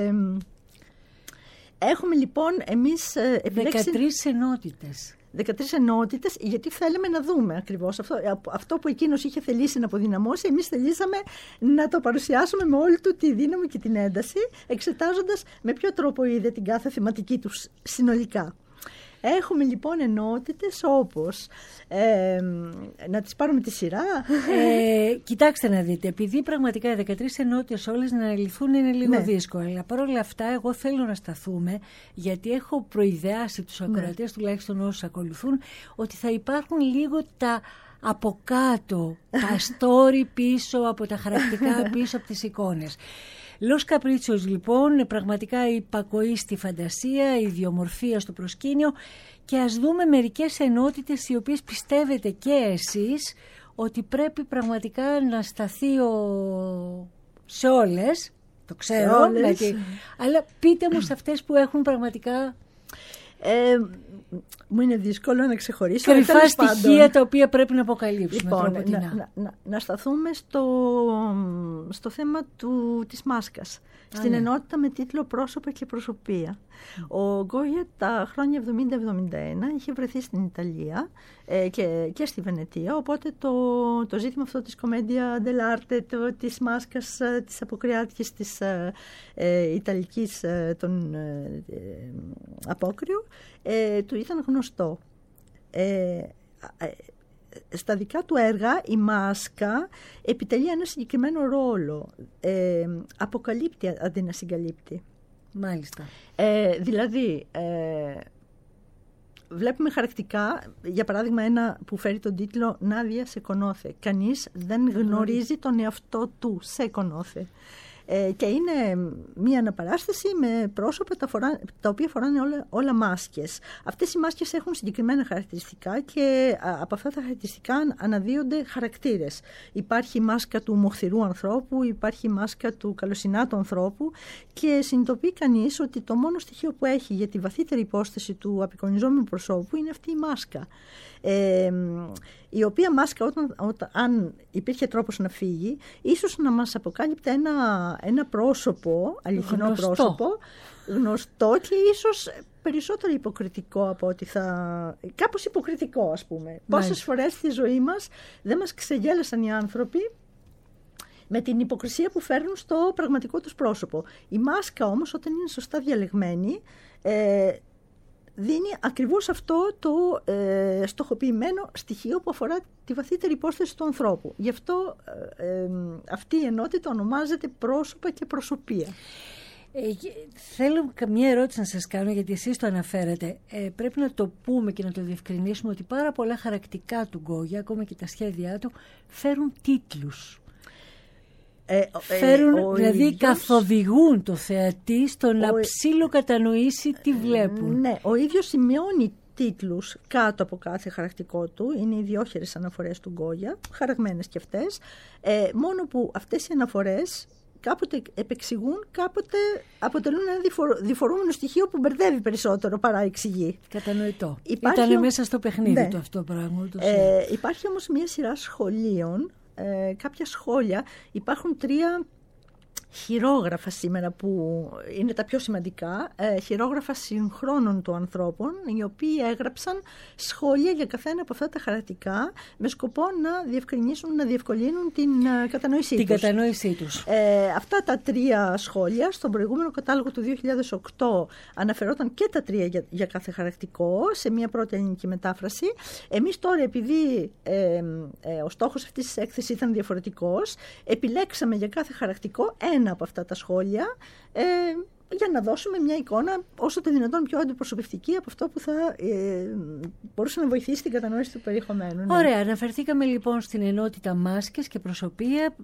ε, έχουμε λοιπόν εμείς ε, επιλέξει... δεκατρείς ενότητες. δεκατρείς ενότητες, γιατί θέλαμε να δούμε ακριβώς αυτό, αυτό που εκείνος είχε θελήσει να αποδυναμώσει. Εμείς θελήσαμε να το παρουσιάσουμε με όλη του τη δύναμη και την ένταση, εξετάζοντας με ποιο τρόπο είδε την κάθε θεματική του συνολικά. Έχουμε λοιπόν ενότητες όπως, ε, να τις πάρουμε τη σειρά. Ε, κοιτάξτε να δείτε, επειδή πραγματικά οι δεκατρείς ενότητες όλες να αναλυθούν είναι λίγο ναι. δύσκολο, αλλά παρόλα αυτά εγώ θέλω να σταθούμε, γιατί έχω προειδεάσει τους ακροατές, ναι. τουλάχιστον όσους ακολουθούν, ότι θα υπάρχουν λίγο τα από κάτω, τα story πίσω από τα χαρακτικά, πίσω από τις εικόνες. Los Caprichos λοιπόν, πραγματικά η υπακοή στη φαντασία, η ιδιομορφία στο προσκήνιο, και ας δούμε μερικές ενότητες οι οποίες πιστεύετε και εσείς ότι πρέπει πραγματικά να σταθεί ο... σε όλες, το ξέρω, όλες. Δηλαδή, αλλά πείτε μου σε αυτές που έχουν πραγματικά... Ε, μου είναι δύσκολο να ξεχωρίσω. Κρυφά στοιχεία πάντων, τα οποία πρέπει να αποκαλύψουμε. Λοιπόν, να, να, να, να σταθούμε στο, στο θέμα του, της μάσκας. Α, στην ναι. ενότητα με τίτλο «Πρόσωπα και προσωπία». Mm. Ο Γκόγια τα χρόνια εβδομήντα εβδομήντα ένα είχε βρεθεί στην Ιταλία ε, και, και στη Βενετία, οπότε το, το ζήτημα αυτό της κομμέντια dell'arte, το, της μάσκας, της αποκριάτικης, της ε, ε, ιταλικής ε, των ε, ε, απόκριου, ε, του ήταν γνωστό. Ε, ε, στα δικά του έργα η μάσκα επιτελεί ένα συγκεκριμένο ρόλο. Ε, αποκαλύπτει αντί να συγκαλύπτει. Μάλιστα. Ε, δηλαδή, ε, βλέπουμε χαρακτικά, για παράδειγμα ένα που φέρει τον τίτλο «Νάδια σε κονόθε». Κανείς δεν γνωρίζει τον εαυτό του, σε κονόθε. Ε, και είναι μία αναπαράσταση με πρόσωπα τα, φορά, τα οποία φοράνε όλα, όλα μάσκες. Αυτές οι μάσκες έχουν συγκεκριμένα χαρακτηριστικά και από αυτά τα χαρακτηριστικά αναδύονται χαρακτήρες. Υπάρχει η μάσκα του μοχθηρού ανθρώπου, υπάρχει η μάσκα του καλοσυνάτου ανθρώπου και συνειδητοποιεί κανείς ότι το μόνο στοιχείο που έχει για τη βαθύτερη υπόσταση του απεικονιζόμενου προσώπου είναι αυτή η μάσκα. Ε, η οποία μάσκα όταν, όταν, αν υπήρχε τρόπος να φύγει, ίσως να μας αποκάλυπτε ένα, ένα πρόσωπο, αληθινό γνωστό. πρόσωπο, γνωστό και ίσως περισσότερο υποκριτικό από ότι θα... κάπως υποκριτικό, ας πούμε. Μάλιστα. Πόσες φορές στη ζωή μας δεν μας ξεγέλασαν οι άνθρωποι με την υποκρισία που φέρνουν στο πραγματικό τους πρόσωπο. Η μάσκα όμως, όταν είναι σωστά διαλεγμένη, ε, δίνει ακριβώς αυτό το ε, στοχοποιημένο στοιχείο που αφορά τη βαθύτερη υπόσταση του ανθρώπου. Γι' αυτό ε, ε, αυτή η ενότητα ονομάζεται πρόσωπα και προσωπία. Ε, θέλω καμία ερώτηση να σας κάνω, γιατί εσείς το αναφέρετε. Ε, πρέπει να το πούμε και να το διευκρινίσουμε ότι πάρα πολλά χαρακτηριστικά του Γκόγια, ακόμα και τα σχέδιά του, φέρουν τίτλους. Ε, Φέρουν, ε, δηλαδή ίδιος, καθοδηγούν το θεατή στο να ψιλοκατανοήσει τι βλέπουν. Ναι, ο ίδιος σημειώνει τίτλους κάτω από κάθε χαρακτικό του. Είναι οι διόχερες αναφορές του Γκόγια, χαραγμένες και αυτές. Ε, μόνο που αυτές οι αναφορές κάποτε επεξηγούν, κάποτε αποτελούν ένα διφορ, διφορούμενο στοιχείο που μπερδεύει περισσότερο παρά εξηγεί. Κατανοητό. Ήταν μέσα στο παιχνίδι ναι. του αυτό πράγμα. Ε, υπάρχει όμως μια σειρά σχολείων. Ε, κάποια σχόλια. Υπάρχουν τρία χειρόγραφα σήμερα που είναι τα πιο σημαντικά, ε, χειρόγραφα συγχρόνων των ανθρώπων, οι οποίοι έγραψαν σχόλια για καθένα από αυτά τα χαρακτηριστικά με σκοπό να διευκρινίσουν, να διευκολύνουν την uh, κατανόησή την τους. κατανόησή τους. Ε, αυτά τα τρία σχόλια στον προηγούμενο κατάλογο του δύο χιλιάδες οκτώ αναφερόταν και τα τρία για, για κάθε χαρακτηριστικό σε μια πρώτη ελληνική μετάφραση. Εμείς τώρα, επειδή ε, ε, ο στόχος αυτής της έκθεσης ήταν διαφορετικός, επιλέξαμε για κάθε χαρακτηριστικό ένα από αυτά τα σχόλια ε, για να δώσουμε μια εικόνα όσο το δυνατόν πιο αντιπροσωπευτική από αυτό που θα ε, μπορούσε να βοηθήσει την κατανόηση του περιεχομένου. Ναι. Ωραία, αναφερθήκαμε λοιπόν στην ενότητα μάσκες και προσωπία.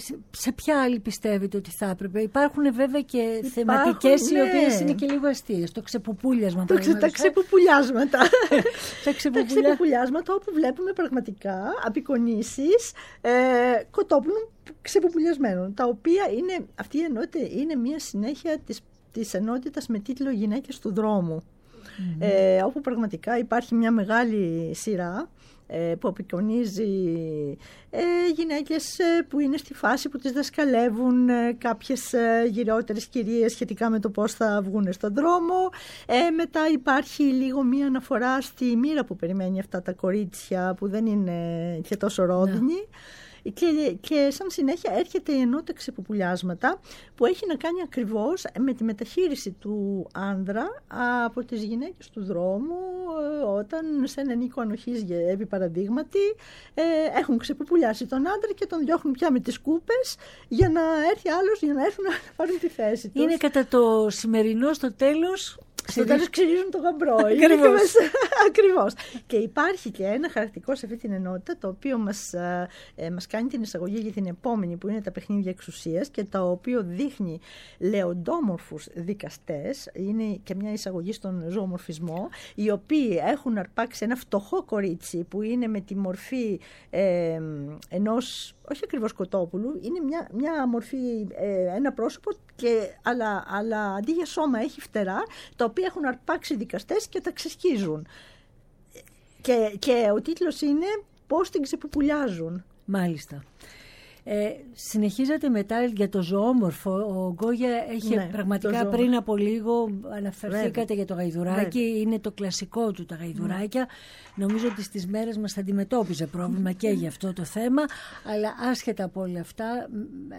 Σε ποια άλλη πιστεύετε ότι θα έπρεπε? Υπάρχουν βέβαια και Υπάρχουν, θεματικές ναι. οι οποίες είναι και λίγο αστείες. Το ξεπουπούλιασμα. Το ξε, τα ξεπουπουλιάσματα. τα, ξεπουπουλια... τα ξεπουπουλιάσματα όπου βλέπουμε πραγματικά απεικονίσεις ε, κοτόπουλων ξεπουπουλιασμένων, τα οποία είναι, αυτή η ενότητα είναι μια συνέχεια της, της ενότητας με τίτλο «Γυναίκες του δρόμου», mm-hmm. ε, όπου πραγματικά υπάρχει μια μεγάλη σειρά ε, που απεικονίζει ε, γυναίκες ε, που είναι στη φάση που τις δασκαλεύουν ε, κάποιες ε, γυρεότερες κυρίες σχετικά με το πώς θα βγουν στον δρόμο. Ε, μετά υπάρχει λίγο μια αναφορά στη μοίρα που περιμένει αυτά τα κορίτσια που δεν είναι και τόσο ρόδινη. Yeah. Και, και σαν συνέχεια έρχεται η ενότητα ξεπουπουλιάσματα που έχει να κάνει ακριβώς με τη μεταχείριση του άνδρα από τις γυναίκες του δρόμου όταν σε έναν οίκο ανοχής επί παραδείγματι ε, έχουν ξεπουπουλιάσει τον άντρα και τον διώχνουν πια με τις κούπες για να έρθει άλλος για να έρθουν να πάρουν τη θέση τους. Είναι κατά το σημερινό στο τέλος... Στο τέλος ξυρίζουν το γαμπρό. Ακριβώς. Ακριβώς. Και υπάρχει και ένα χαρακτηριστικό σε αυτή την ενότητα, το οποίο μας, ε, μας κάνει την εισαγωγή για την επόμενη, που είναι τα παιχνίδια εξουσίας, και το οποίο δείχνει λεοντόμορφους δικαστές. Είναι και μια εισαγωγή στον ζωομορφισμό, οι οποίοι έχουν αρπάξει ένα φτωχό κορίτσι που είναι με τη μορφή ε, ενός, όχι ακριβώς κοτόπουλου, είναι μια, μια μορφή, ε, ένα πρόσωπο, και, αλλά, αλλά αντί για σώμα έχει φτερά, τα οποία έχουν αρπάξει δικαστές και τα ξεσκίζουν. Και, και ο τίτλος είναι «Πώς την ξεπουπουλιάζουν». Μάλιστα. Ε, συνεχίζατε μετά για το ζωόμορφο. Ο Γκόγια έχει ναι, πραγματικά πριν από λίγο αναφερθήκατε Βέβαια. για το γαϊδουράκι. Βέβαια. Είναι το κλασικό του τα γαϊδουράκια. Ναι. Νομίζω ότι στις μέρες μας θα αντιμετώπιζε πρόβλημα και για αυτό το θέμα. Αλλά άσχετα από όλα αυτά,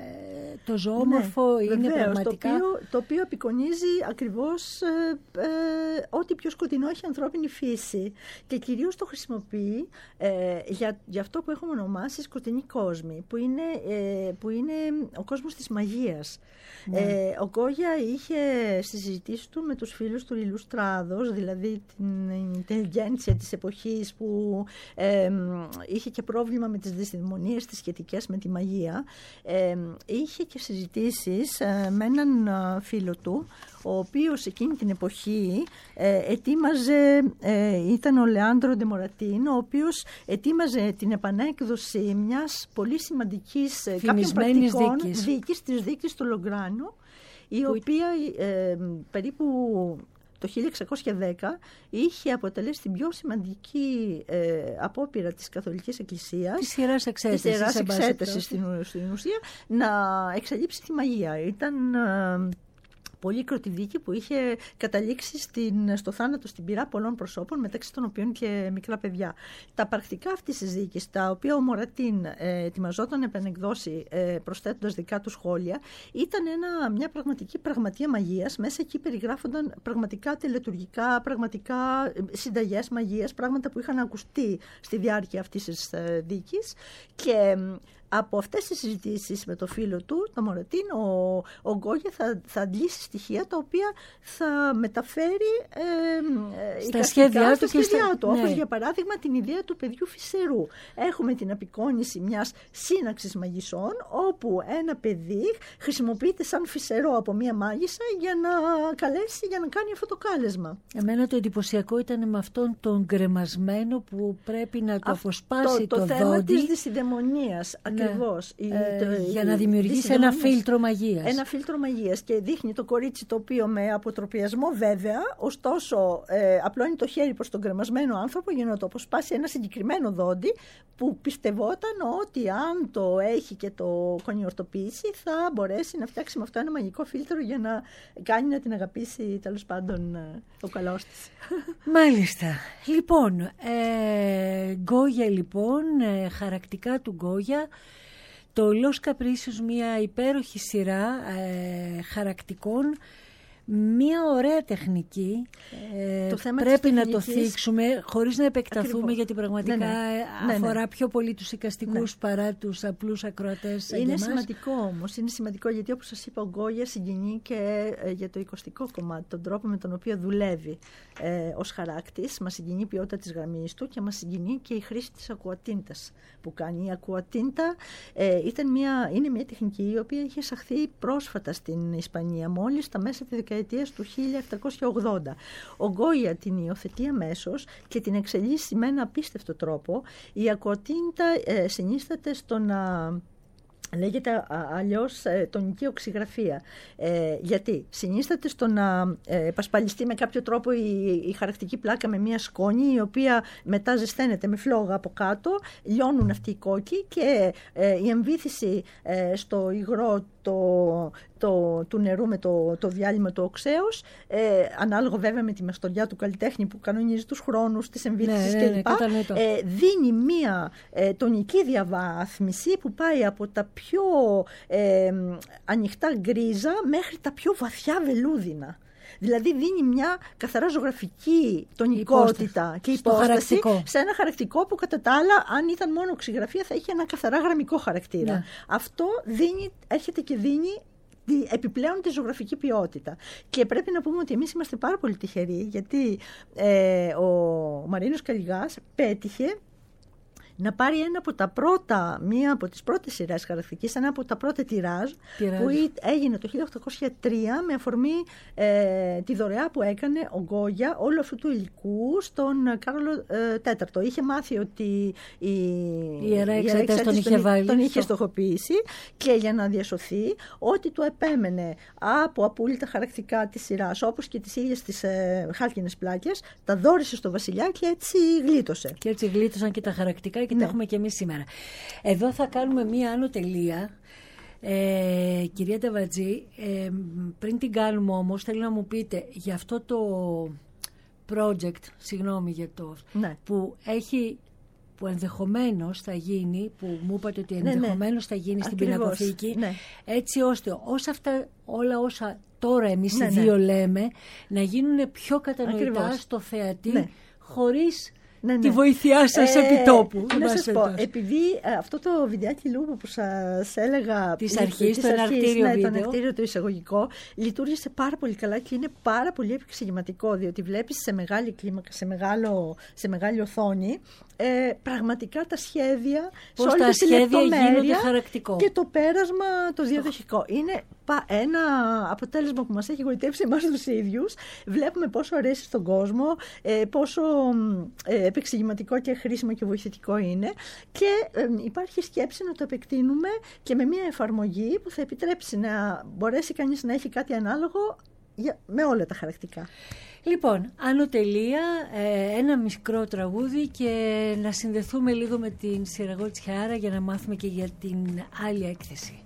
το ζωόμορφο ναι, είναι βεβαίως, πραγματικά... Το οποίο, το οποίο απεικονίζει ακριβώς ε, ε, ό,τι πιο σκοτεινό έχει ανθρώπινη φύση. Και κυρίως το χρησιμοποιεί ε, για, για αυτό που έχουμε ονομάσει σκοτεινή κόσμη, που είναι ε, που είναι ο κόσμος της μαγείας. Ναι. Ε, ο Γκόγια είχε στις συζητήσεις του με τους φίλους του Ιλουστράδος, δηλαδή την ιντελιγέντσια της εποχής που ε, είχε και πρόβλημα με τις δυσδαιμονίες τις σχετικές με τη μαγεία, ε, είχε και συζητήσεις ε, με έναν φίλο του, ο οποίος εκείνη την εποχή ε, ετοίμαζε, ε, ήταν ο Λεάντρο Ντε Μορατίν, ο οποίος ετοίμαζε την επανέκδοση μιας πολύ σημαντικής ε, κάποιων πρακτικών δίκης. δίκης, της δίκης του Λογκράνο, η που... οποία ε, περίπου το χίλια εξακόσια δέκα είχε αποτελέσει την πιο σημαντική ε, απόπειρα της Καθολικής Εκκλησίας, της Ιεράς Εξέτασης, της Ιεράς Εξέτασης στην, στην ουσία, να εξαλείψει τη μαγεία. Ήταν ε, πολύ κροτή δίκη που είχε καταλήξει στην, στο θάνατο στην πυρά πολλών προσώπων, μεταξύ των οποίων και μικρά παιδιά. Τα πρακτικά αυτής της δίκης, τα οποία ο Μορατίν ε, ετοιμαζόταν να επανεκδώσει ε, προσθέτοντας δικά του σχόλια, ήταν ένα, μια πραγματική πραγματεία μαγείας. Μέσα εκεί περιγράφονταν πραγματικά τελετουργικά, πραγματικά συνταγές μαγείας, πράγματα που είχαν ακουστεί στη διάρκεια αυτής της ε, δίκης. Και από αυτές τις συζητήσεις με το φίλο του, τον Μορατίν, ο, ο Γκόγια θα, θα αντλήσει στοιχεία τα οποία θα μεταφέρει ε, στα σχέδιά του, και στα... του. Ναι. Όπως για παράδειγμα την ιδέα του παιδιού φυσερού. Έχουμε την απεικόνηση μιας σύναξης μαγισσών, όπου ένα παιδί χρησιμοποιείται σαν φυσερό από μια μάγισσα για να καλέσει, για να κάνει αυτό το κάλεσμα. Εμένα το εντυπωσιακό ήταν με αυτόν τον γκρεμασμένο που πρέπει να το αποσπάσει το, το, το δόντι. θέμα της δυσιδαιμονίας. Ακριβώς. Ναι. Η, ε, το, για να δημιουργήσει ένα φίλτρο μαγείας. Ένα φίλτρο μαγείας και δείχνει το κορίτσι το οποίο με αποτροπιασμό βέβαια, ωστόσο ε, απλώνει το χέρι προς τον κρεμασμένο άνθρωπο για να το αποσπάσει ένα συγκεκριμένο δόντι που πιστευόταν ότι αν το έχει και το κονιορτοποιήσει θα μπορέσει να φτιάξει με αυτό ένα μαγικό φίλτρο για να κάνει να την αγαπήσει τέλος πάντων ο καλός της. Μάλιστα. Λοιπόν, ε, Γκόγια λοιπόν, ε, χαρακτικά του Γκόγια, το Los Capricios, μια υπέροχη σειρά ε, χαρακτικών, μια ωραία τεχνική, ε, το θέμα πρέπει να τεχνικής... το θίξουμε χωρίς να επεκταθούμε. Ακριβώς. Γιατί πραγματικά ναι, ναι. αφορά ναι, ναι. πιο πολύ τους εικαστικούς ναι. παρά τους απλούς ακροατές. Είναι σημαντικό όμως, είναι σημαντικό γιατί όπως σας είπα ο Γκόγια συγκινεί και ε, για το εικαστικό κομμάτι, τον τρόπο με τον οποίο δουλεύει ε, ως χαράκτης, μας συγκινεί η ποιότητα της γραμμής του και μας συγκινεί και η χρήση της ακουατίντας που κάνει. Η ακουατίντα ε, ήταν μια, είναι μια τεχνική η οποία είχε εισαχθεί πρόσφατα στην Ισπανία, μόλις στα μέσα τη δεκαετία του χίλια επτακόσια ογδόντα. Ο Γκόγια την υιοθετεί αμέσως και την εξελίσσει με ένα απίστευτο τρόπο. Η ακουατίντα ε, συνίσταται στο να λέγεται αλλιώς ε, τονική οξυγραφία. Ε, γιατί συνίσταται στο να ε, πασπαλιστεί με κάποιο τρόπο η, η χαρακτική πλάκα με μια σκόνη, η οποία μετά ζεσταίνεται με φλόγα από κάτω, λιώνουν αυτοί οι κόκκι και ε, η εμβύθιση ε, στο υγρό το, το, του νερού με το, το διάλειμμα του οξέως, ε, ανάλογα βέβαια με τη μαστοριά του καλλιτέχνη που κανονίζει τους χρόνους της εμβύθισης ναι, ναι, κλπ. Ναι, ε, δίνει μία ε, τονική διαβάθμιση που πάει από τα πιο ε, ανοιχτά γκρίζα μέχρι τα πιο βαθιά βελούδινα. Δηλαδή δίνει μια καθαρά ζωγραφική τονικότητα υπόσταση. Και υπόσταση σε ένα χαρακτικό που κατά τα άλλα, αν ήταν μόνο οξυγραφία, θα είχε ένα καθαρά γραμμικό χαρακτήρα. Ναι. Αυτό δίνει, έρχεται και δίνει επιπλέον τη ζωγραφική ποιότητα. Και πρέπει να πούμε ότι εμείς είμαστε πάρα πολύ τυχεροί, γιατί ε, ο Μαρίνος Καλλιγάς πέτυχε να πάρει ένα από τα πρώτα, μία από τις πρώτες σειρές χαρακτικής, ένα από τα πρώτα τιράζ, τιράζ. που έγινε το χίλια οκτακόσια τρία με αφορμή ε, τη δωρεά που έκανε ο Γκόγια όλου αυτού του υλικού στον Κάρολο ε, τέταρτο. Είχε μάθει ότι η, η Ιερά Εξέταση τον είχε βάλει. Τον είχε στοχοποιήσει και για να διασωθεί, ό,τι του επέμενε από απόλυτα χαρακτικά της σειράς, όπως και τις ίδιες τις ε, χάλκινες πλάκες, τα δώρισε στο βασιλιά και έτσι γλίτωσε. Και έτσι γλίτωσαν και τα χαρακτικά και ναι. τα έχουμε και εμείς σήμερα. Εδώ θα κάνουμε μία άνω τελεία. Ε, κυρία Ντεβατζή, ε, πριν την κάνουμε όμως, θέλω να μου πείτε για αυτό το project, συγγνώμη για το, ναι. που έχει, που ενδεχομένως θα γίνει, που μου είπατε ότι ενδεχομένως ναι, ναι. θα γίνει στην πινακοθήκη, ναι. έτσι ώστε όσα αυτά, όλα όσα τώρα εμείς ναι, οι ναι. δύο λέμε, να γίνουν πιο κατανοητά Ακριβώς. στο θεατή, ναι. χωρίς ναι, ναι. τη βοήθειά σας ε, επί τόπου. Να σας πω, επειδή αυτό το βιντεάκι Λούπο που σας έλεγα της αρχής, το εναρκτήριο ναι, βίντεο, το εναρκτήριο το εισαγωγικό, λειτουργήσε πάρα πολύ καλά και είναι πάρα πολύ επεξηγηματικό, διότι βλέπεις σε μεγάλη κλίμακα, σε, μεγάλο, σε μεγάλη οθόνη, ε, πραγματικά τα σχέδια, πώς τα σχέδια γίνονται χαρακτικό. Και το πέρασμα το διαδοχικό. Είναι ένα αποτέλεσμα που μας έχει γοητεύσει εμάς τους ίδιους. Βλέπουμε πόσο αρέσει στον κόσμο, πόσο επεξηγηματικό και χρήσιμο και βοηθητικό είναι, και υπάρχει σκέψη να το επεκτείνουμε και με μια εφαρμογή που θα επιτρέψει να μπορέσει κανείς να έχει κάτι ανάλογο με όλα τα χαρακτικά. Λοιπόν, Άνω Τελεία, ένα μικρό τραγούδι και να συνδεθούμε λίγο με την Σιραγώ Τσιάρα για να μάθουμε και για την άλλη έκθεση.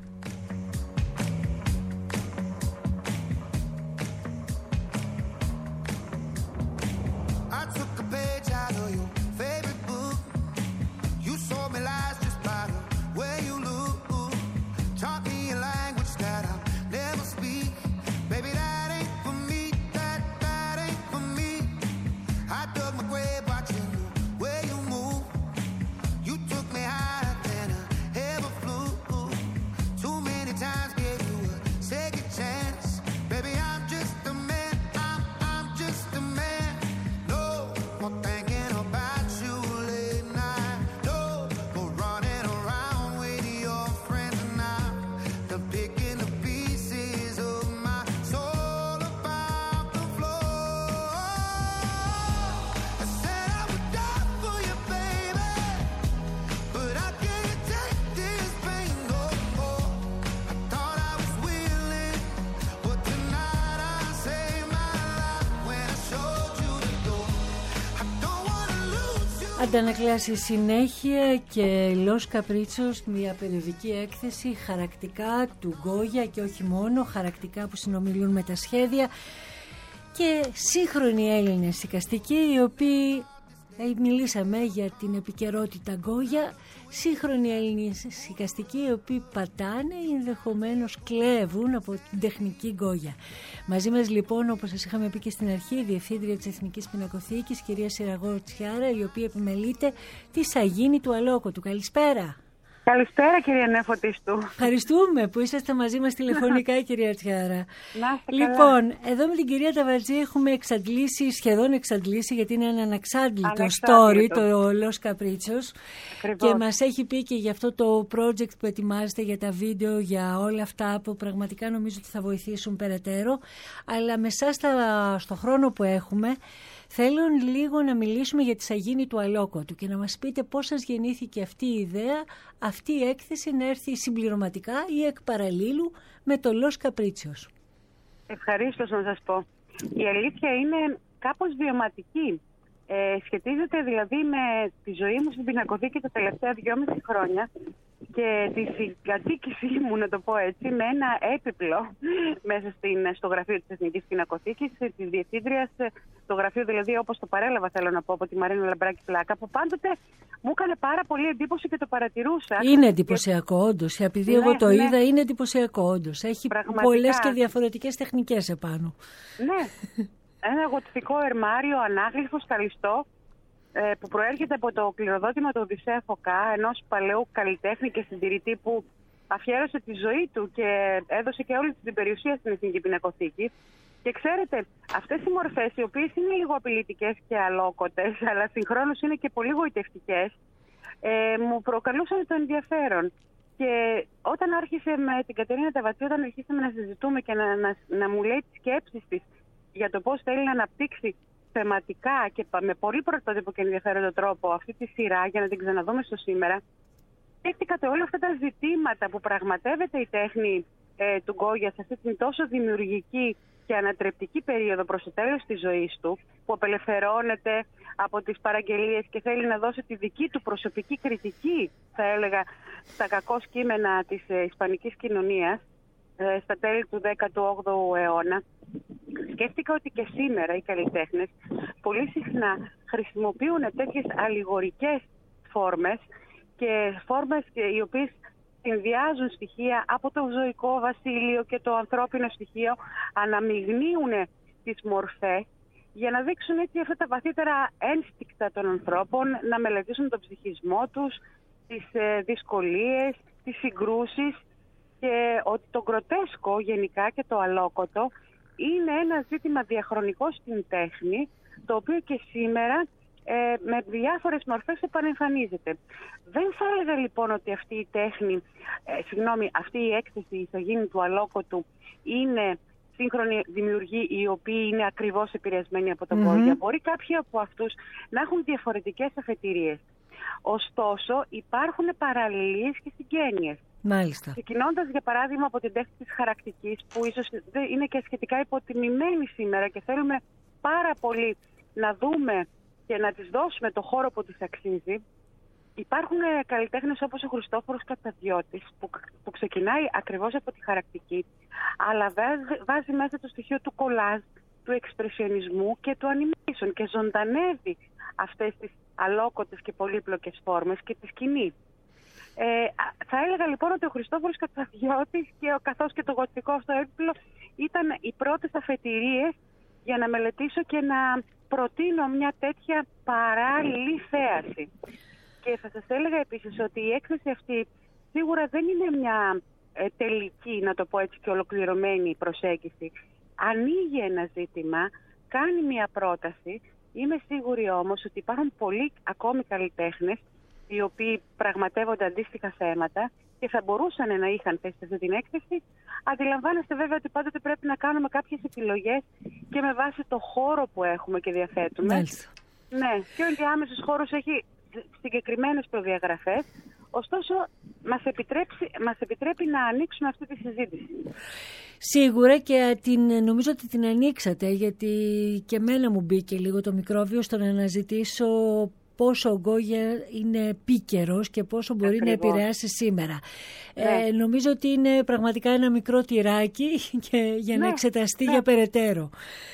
Αντανακλάσει συνέχεια και Los Caprichos, μια περιοδική έκθεση χαρακτικά του Γκόγια και όχι μόνο, χαρακτικά που συνομιλούν με τα σχέδια και σύγχρονοι Έλληνες εικαστικοί, οι οποίοι μιλήσαμε για την επικαιρότητα Γκόγια, σύγχρονοι Έλληνες εικαστικοί οι οποίοι πατάνε ή ενδεχομένως κλέβουν από την τεχνική Γκόγια. Μαζί μας λοιπόν, όπως σας είχαμε πει και στην αρχή, η Διευθύντρια της Εθνικής Πινακοθήκης, κυρία Σιραγώ Τσιάρα, η οποία επιμελείται τη Σαγίνη του Αλόκοτου. Καλησπέρα. Καλησπέρα, κυρία Νεφωτίστου. Ευχαριστούμε που είσαστε μαζί μας τηλεφωνικά, κυρία Τσιάρα. Λοιπόν, καλά. Εδώ με την κυρία Ταβατζή έχουμε εξαντλήσει, σχεδόν εξαντλήσει, γιατί είναι ένα αναξάντλητο story, το Los Caprichos. Και μας έχει πει και για αυτό το project που ετοιμάζετε, για τα βίντεο, για όλα αυτά που πραγματικά νομίζω ότι θα βοηθήσουν περαιτέρω. Αλλά με εσάς στο χρόνο που έχουμε, θέλω λίγο να μιλήσουμε για τη Σαγίνη του Αλόκοτου και να μας πείτε πώς σας γεννήθηκε αυτή η ιδέα, αυτή η έκθεση να έρθει συμπληρωματικά ή εκ παραλλήλου με το Los Caprichos. Ευχαρίστως να σας πω. Η αλήθεια είναι κάπως βιωματική. Ε, σχετίζεται δηλαδή με τη ζωή μου στην πινακοθήκη τα τελευταία δυόμιση χρόνια και τη συγκατοίκησή μου, να το πω έτσι, με ένα έπιπλο μέσα στην, στο γραφείο της Εθνικής Πινακοθήκης, της Διευθύντριας, το γραφείο δηλαδή όπως το παρέλαβα, θέλω να πω, από τη Μαρίνα Λαμπράκη Πλάκα, που πάντοτε μου έκανε πάρα πολύ εντύπωση και το παρατηρούσα. Είναι εντυπωσιακό όντως, επειδή ναι, εγώ το ναι. είδα, είναι εντυπωσιακό όντως. Έχει πραγματικά πολλές και διαφορετικές τεχνικές επάνω. Ναι, ένα γοτθικό ερμάριο, ανάγλυφο, σταλιστό, που προέρχεται από το κληροδότημα του Οδυσσέα Φωκά, ενός παλαιού καλλιτέχνη και συντηρητή που αφιέρωσε τη ζωή του και έδωσε και όλη την περιουσία στην Εθνική Πινακοθήκη. Και ξέρετε, αυτές οι μορφές, οι οποίες είναι λίγο απειλητικές και αλόκοτες, αλλά συγχρόνως είναι και πολύ γοητευτικές, ε, μου προκαλούσαν το ενδιαφέρον. Και όταν άρχισε με την Κατερίνα Ταβατζή, όταν αρχίσαμε να συζητούμε και να, να, να μου λέει τις σκέψεις της για το πώς θέλει να αναπτύξει θεματικά και με πολύ πρωτότυπο και ενδιαφέροντο τρόπο αυτή τη σειρά για να την ξαναδούμε στο σήμερα, σκέφτηκατε όλα αυτά τα ζητήματα που πραγματεύεται η τέχνη ε, του Γκόγια σε αυτή την τόσο δημιουργική και ανατρεπτική περίοδο προς το τέλος της ζωής του, που απελευθερώνεται από τις παραγγελίες και θέλει να δώσει τη δική του προσωπική κριτική, θα έλεγα, στα κακό κείμενα της ε, ισπανικής κοινωνίας ε, στα τέλη του δέκατου όγδοου αιώνα. Σκέφτηκα ότι και σήμερα οι καλλιτέχνες πολύ συχνά χρησιμοποιούν τέτοιες αλληγορικές φόρμες και φόρμες οι οποίες συνδυάζουν στοιχεία από το ζωικό βασίλειο και το ανθρώπινο στοιχείο, αναμειγνύουν τις μορφές για να δείξουν έτσι αυτά τα βαθύτερα ένστικτα των ανθρώπων, να μελετήσουν τον ψυχισμό τους, τις ε, δυσκολίες, τις συγκρούσεις, και ότι το γκροτέσκο γενικά και το αλόκοτο είναι ένα ζήτημα διαχρονικό στην τέχνη, το οποίο και σήμερα ε, με διάφορες μορφές επανεμφανίζεται. Δεν θα έλεγα λοιπόν ότι αυτή η τέχνη, ε, συγγνώμη, αυτή η έκθεση, η Ισογίνη του αλόκοτου είναι σύγχρονοι δημιουργοί οι οποίοι είναι ακριβώς επηρεασμένοι από τον Γκόγια. Mm-hmm. Μπορεί κάποιοι από αυτούς να έχουν διαφορετικές αφετηρίες. Ωστόσο υπάρχουν παραλληλίες και συγγένειες. Μάλιστα. Ξεκινώντας για παράδειγμα από την τέχνη της χαρακτικής, που ίσως είναι και σχετικά υποτιμημένη σήμερα και θέλουμε πάρα πολύ να δούμε και να της δώσουμε το χώρο που της αξίζει, υπάρχουν καλλιτέχνες όπως ο Χριστόφορος Κατσαδιώτης που, που ξεκινάει ακριβώς από τη χαρακτική, αλλά βάζει, βάζει μέσα το στοιχείο του κολάζ, του εξπρεσιονισμού και του animation και ζωντανεύει αυτές τις αλόκοτες και πολύπλοκες φόρμες και τη σκηνή. Ε, θα έλεγα λοιπόν ότι ο Χριστόφορος Κατσαδιώτης και ο, καθώς και το γοτθικό αυτό έπιπλο ήταν οι πρώτες αφετηρίες για να μελετήσω και να προτείνω μια τέτοια παράλληλη θέαση. Και θα σας έλεγα επίσης ότι η έκθεση αυτή σίγουρα δεν είναι μια ε, τελική, να το πω έτσι, και ολοκληρωμένη προσέγγιση. Ανοίγει ένα ζήτημα, κάνει μια πρόταση. Είμαι σίγουρη όμως ότι υπάρχουν πολλοί ακόμη καλλιτέχνες οι οποίοι πραγματεύονται αντίστοιχα θέματα και θα μπορούσαν να είχαν θέση σε αυτή την έκθεση. Αντιλαμβάνεστε βέβαια ότι πάντοτε πρέπει να κάνουμε κάποιες επιλογές και με βάση το χώρο που έχουμε και διαθέτουμε. Μάλιστα. Ναι, και ο ενδιάμεσος χώρος έχει συγκεκριμένες προδιαγραφές, ωστόσο μας, μας επιτρέπει να ανοίξουμε αυτή τη συζήτηση. Σίγουρα, και την, νομίζω ότι την ανοίξατε, γιατί και εμένα μου μπήκε λίγο το μικρόβιο στο να αναζητήσω πόσο ο Γκόγια είναι επίκαιρος και πόσο μπορεί Ακριβώς. να επηρεάσει σήμερα. Ναι. Ε, νομίζω ότι είναι πραγματικά ένα μικρό τυράκι και, για ναι. να εξεταστεί ναι. για περαιτέρω.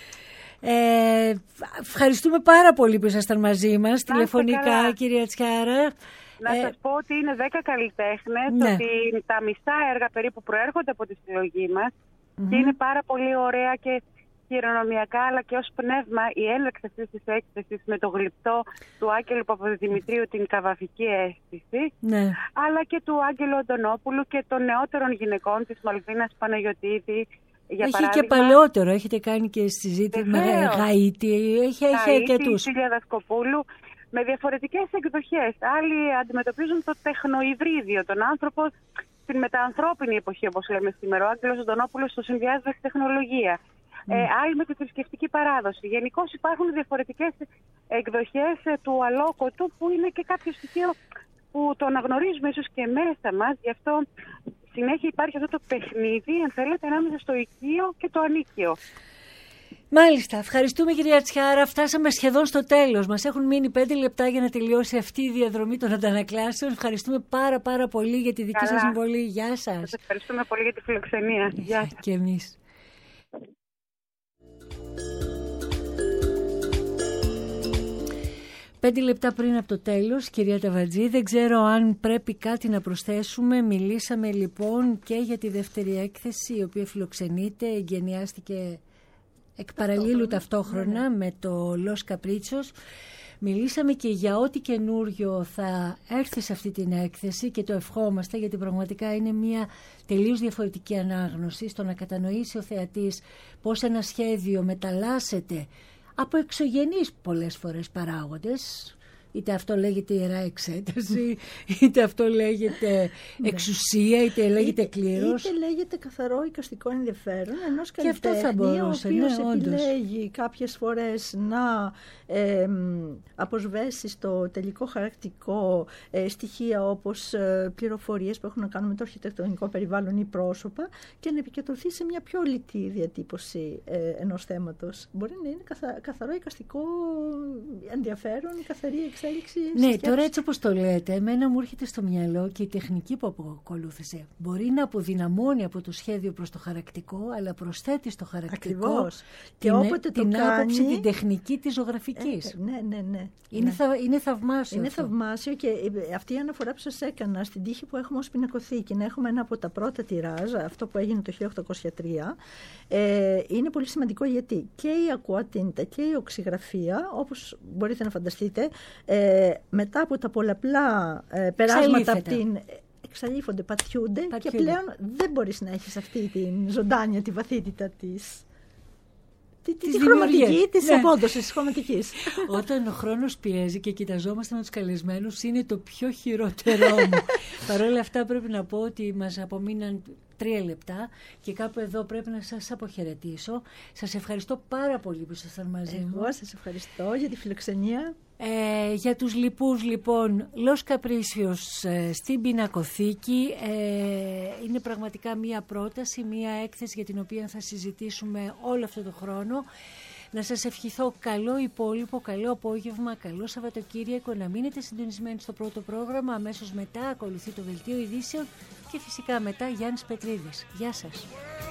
Ε, ευχαριστούμε πάρα πολύ που ήσασταν μαζί μας, να, τηλεφωνικά, καλά. Κυρία Τσιάρα. Να ε, σας πω ότι είναι δέκα καλλιτέχνες, ναι. ότι τα μισά έργα περίπου προέρχονται από τη συλλογή μας mm-hmm. και είναι πάρα πολύ ωραία και χειρονομιακά, αλλά και ως πνεύμα η έλεξη αυτής της έκθεσης με το γλυπτό του Άγγελου Παπαδημητρίου, την καβαφική αίσθηση, ναι. αλλά και του Άγγελου Αντωνόπουλου και των νεότερων γυναικών της Μαλβίνας Παναγιωτίδη. Για έχει παράδειγμα, και παλαιότερο, έχετε κάνει και συζήτηση με Γαΐτη, έχει, έχει και τους. Σίλια Δασκοπούλου, με διαφορετικές εκδοχές. Άλλοι αντιμετωπίζουν το τεχνοϊβρίδιο, τον άνθρωπο στην μεταανθρώπινη εποχή, όπως λέμε σήμερα. Ο Άγγελος Αντωνόπουλος το συνδυάζει με τη τεχνολογία. Mm. Ε, άλλοι με τη θρησκευτική παράδοση. Γενικώς υπάρχουν διαφορετικές εκδοχές ε, του αλόκοτου, που είναι και κάποιο στοιχείο που το αναγνωρίζουμε ίσως και μέσα μας. Γι' αυτό συνέχεια υπάρχει αυτό το παιχνίδι, αν θέλετε, ανάμεσα στο οικείο και το ανίκιο. Μάλιστα. Ευχαριστούμε, κυρία Τσιάρα. Φτάσαμε σχεδόν στο τέλος. Μας έχουν μείνει πέντε λεπτά για να τελειώσει αυτή η διαδρομή των αντανακλάσεων. Ευχαριστούμε πάρα πάρα πολύ για τη δική Καλά. σας συμβολή. Γεια σας. Σας ευχαριστούμε πολύ για τη φιλοξενία. Γεια σας. Και εμείς. Πέντε λεπτά πριν από το τέλος, κυρία Ταβατζή, δεν ξέρω αν πρέπει κάτι να προσθέσουμε. Μιλήσαμε λοιπόν και για τη δεύτερη έκθεση, η οποία φιλοξενείται, εγκαινιάστηκε εκ παραλλήλου ταυτόχρονα με το Los Caprichos. Μιλήσαμε και για ό,τι καινούριο θα έρθει σε αυτή την έκθεση και το ευχόμαστε, γιατί πραγματικά είναι μια τελείως διαφορετική ανάγνωση στο να κατανοήσει ο θεατής πώς ένα σχέδιο μεταλλάσσεται από εξωγενείς πολλές φορές παράγοντες. Είτε αυτό λέγεται ιερά εξέταση, είτε αυτό λέγεται εξουσία, είτε λέγεται κλήρος. Είτε λέγεται καθαρό εικαστικό ενδιαφέρον ενός καλλιτέχνη, ο οποίος ναι, επιλέγει όντως. κάποιες φορές να ε, αποσβέσει στο τελικό χαρακτικό ε, στοιχεία όπως ε, πληροφορίες που έχουν να κάνουν με το αρχιτεκτονικό περιβάλλον ή πρόσωπα και να επικεντρωθεί σε μια πιο λιτή διατύπωση ε, ενός θέματος. Μπορεί να είναι καθα, καθαρό εικαστικό ενδιαφέρον ή καθαρή εξέταση. εξέλιξη. Ναι, τώρα έτσι όπως το λέτε, εμένα μου έρχεται στο μυαλό και η τεχνική που ακολούθησε. Μπορεί να αποδυναμώνει από το σχέδιο προς το χαρακτικό, αλλά προσθέτει στο χαρακτικό. Ακριβώς. Την, Και όποτε την το άποψη, κάνει... την τεχνική της ζωγραφικής. Ε, ναι, ναι, ναι. Είναι, ναι. θα, είναι θαυμάσιο. Είναι αυτό. θαυμάσιο και αυτή η αναφορά που σας έκανα στην τύχη που έχουμε ως πινακοθήκη, να έχουμε ένα από τα πρώτα τιράζ, αυτό που έγινε το χίλια οκτακόσια τρία, ε, είναι πολύ σημαντικό γιατί και η ακουατίντα και η οξυγραφία, όπως μπορείτε να φανταστείτε, ε, μετά από τα πολλαπλά ε, περάσματα από την... εξαλείφονται, πατιούνται, πατιούνται και πλέον δεν μπορείς να έχεις αυτή την ζωντάνια, τη βαθύτητα της... Τη, τη, τη χρωματική, της ναι. απόδοσης, της χρωματικής. Όταν ο χρόνος πιέζει και κοιταζόμαστε με τους καλεσμένους, είναι το πιο χειρότερό μου. Παρ' όλα αυτά πρέπει να πω ότι μας απομείναν τρία λεπτά και κάπου εδώ πρέπει να σας αποχαιρετήσω. Σας ευχαριστώ πάρα πολύ που ήσασταν μαζί μου. Εγώ σας ευχαριστώ για τη φιλοξενία. Ε, για τους λοιπούς λοιπόν, Los Capricios ε, στην πινακοθήκη ε, είναι πραγματικά μία πρόταση, μία έκθεση για την οποία θα συζητήσουμε όλο αυτό το χρόνο. Να σας ευχηθώ καλό υπόλοιπο, καλό απόγευμα, καλό Σαββατοκύριακο, να μείνετε συντονισμένοι στο πρώτο πρόγραμμα, αμέσως μετά ακολουθεί το Δελτίο Ειδήσεων και φυσικά μετά Γιάννης Πετρίδης. Γεια σας.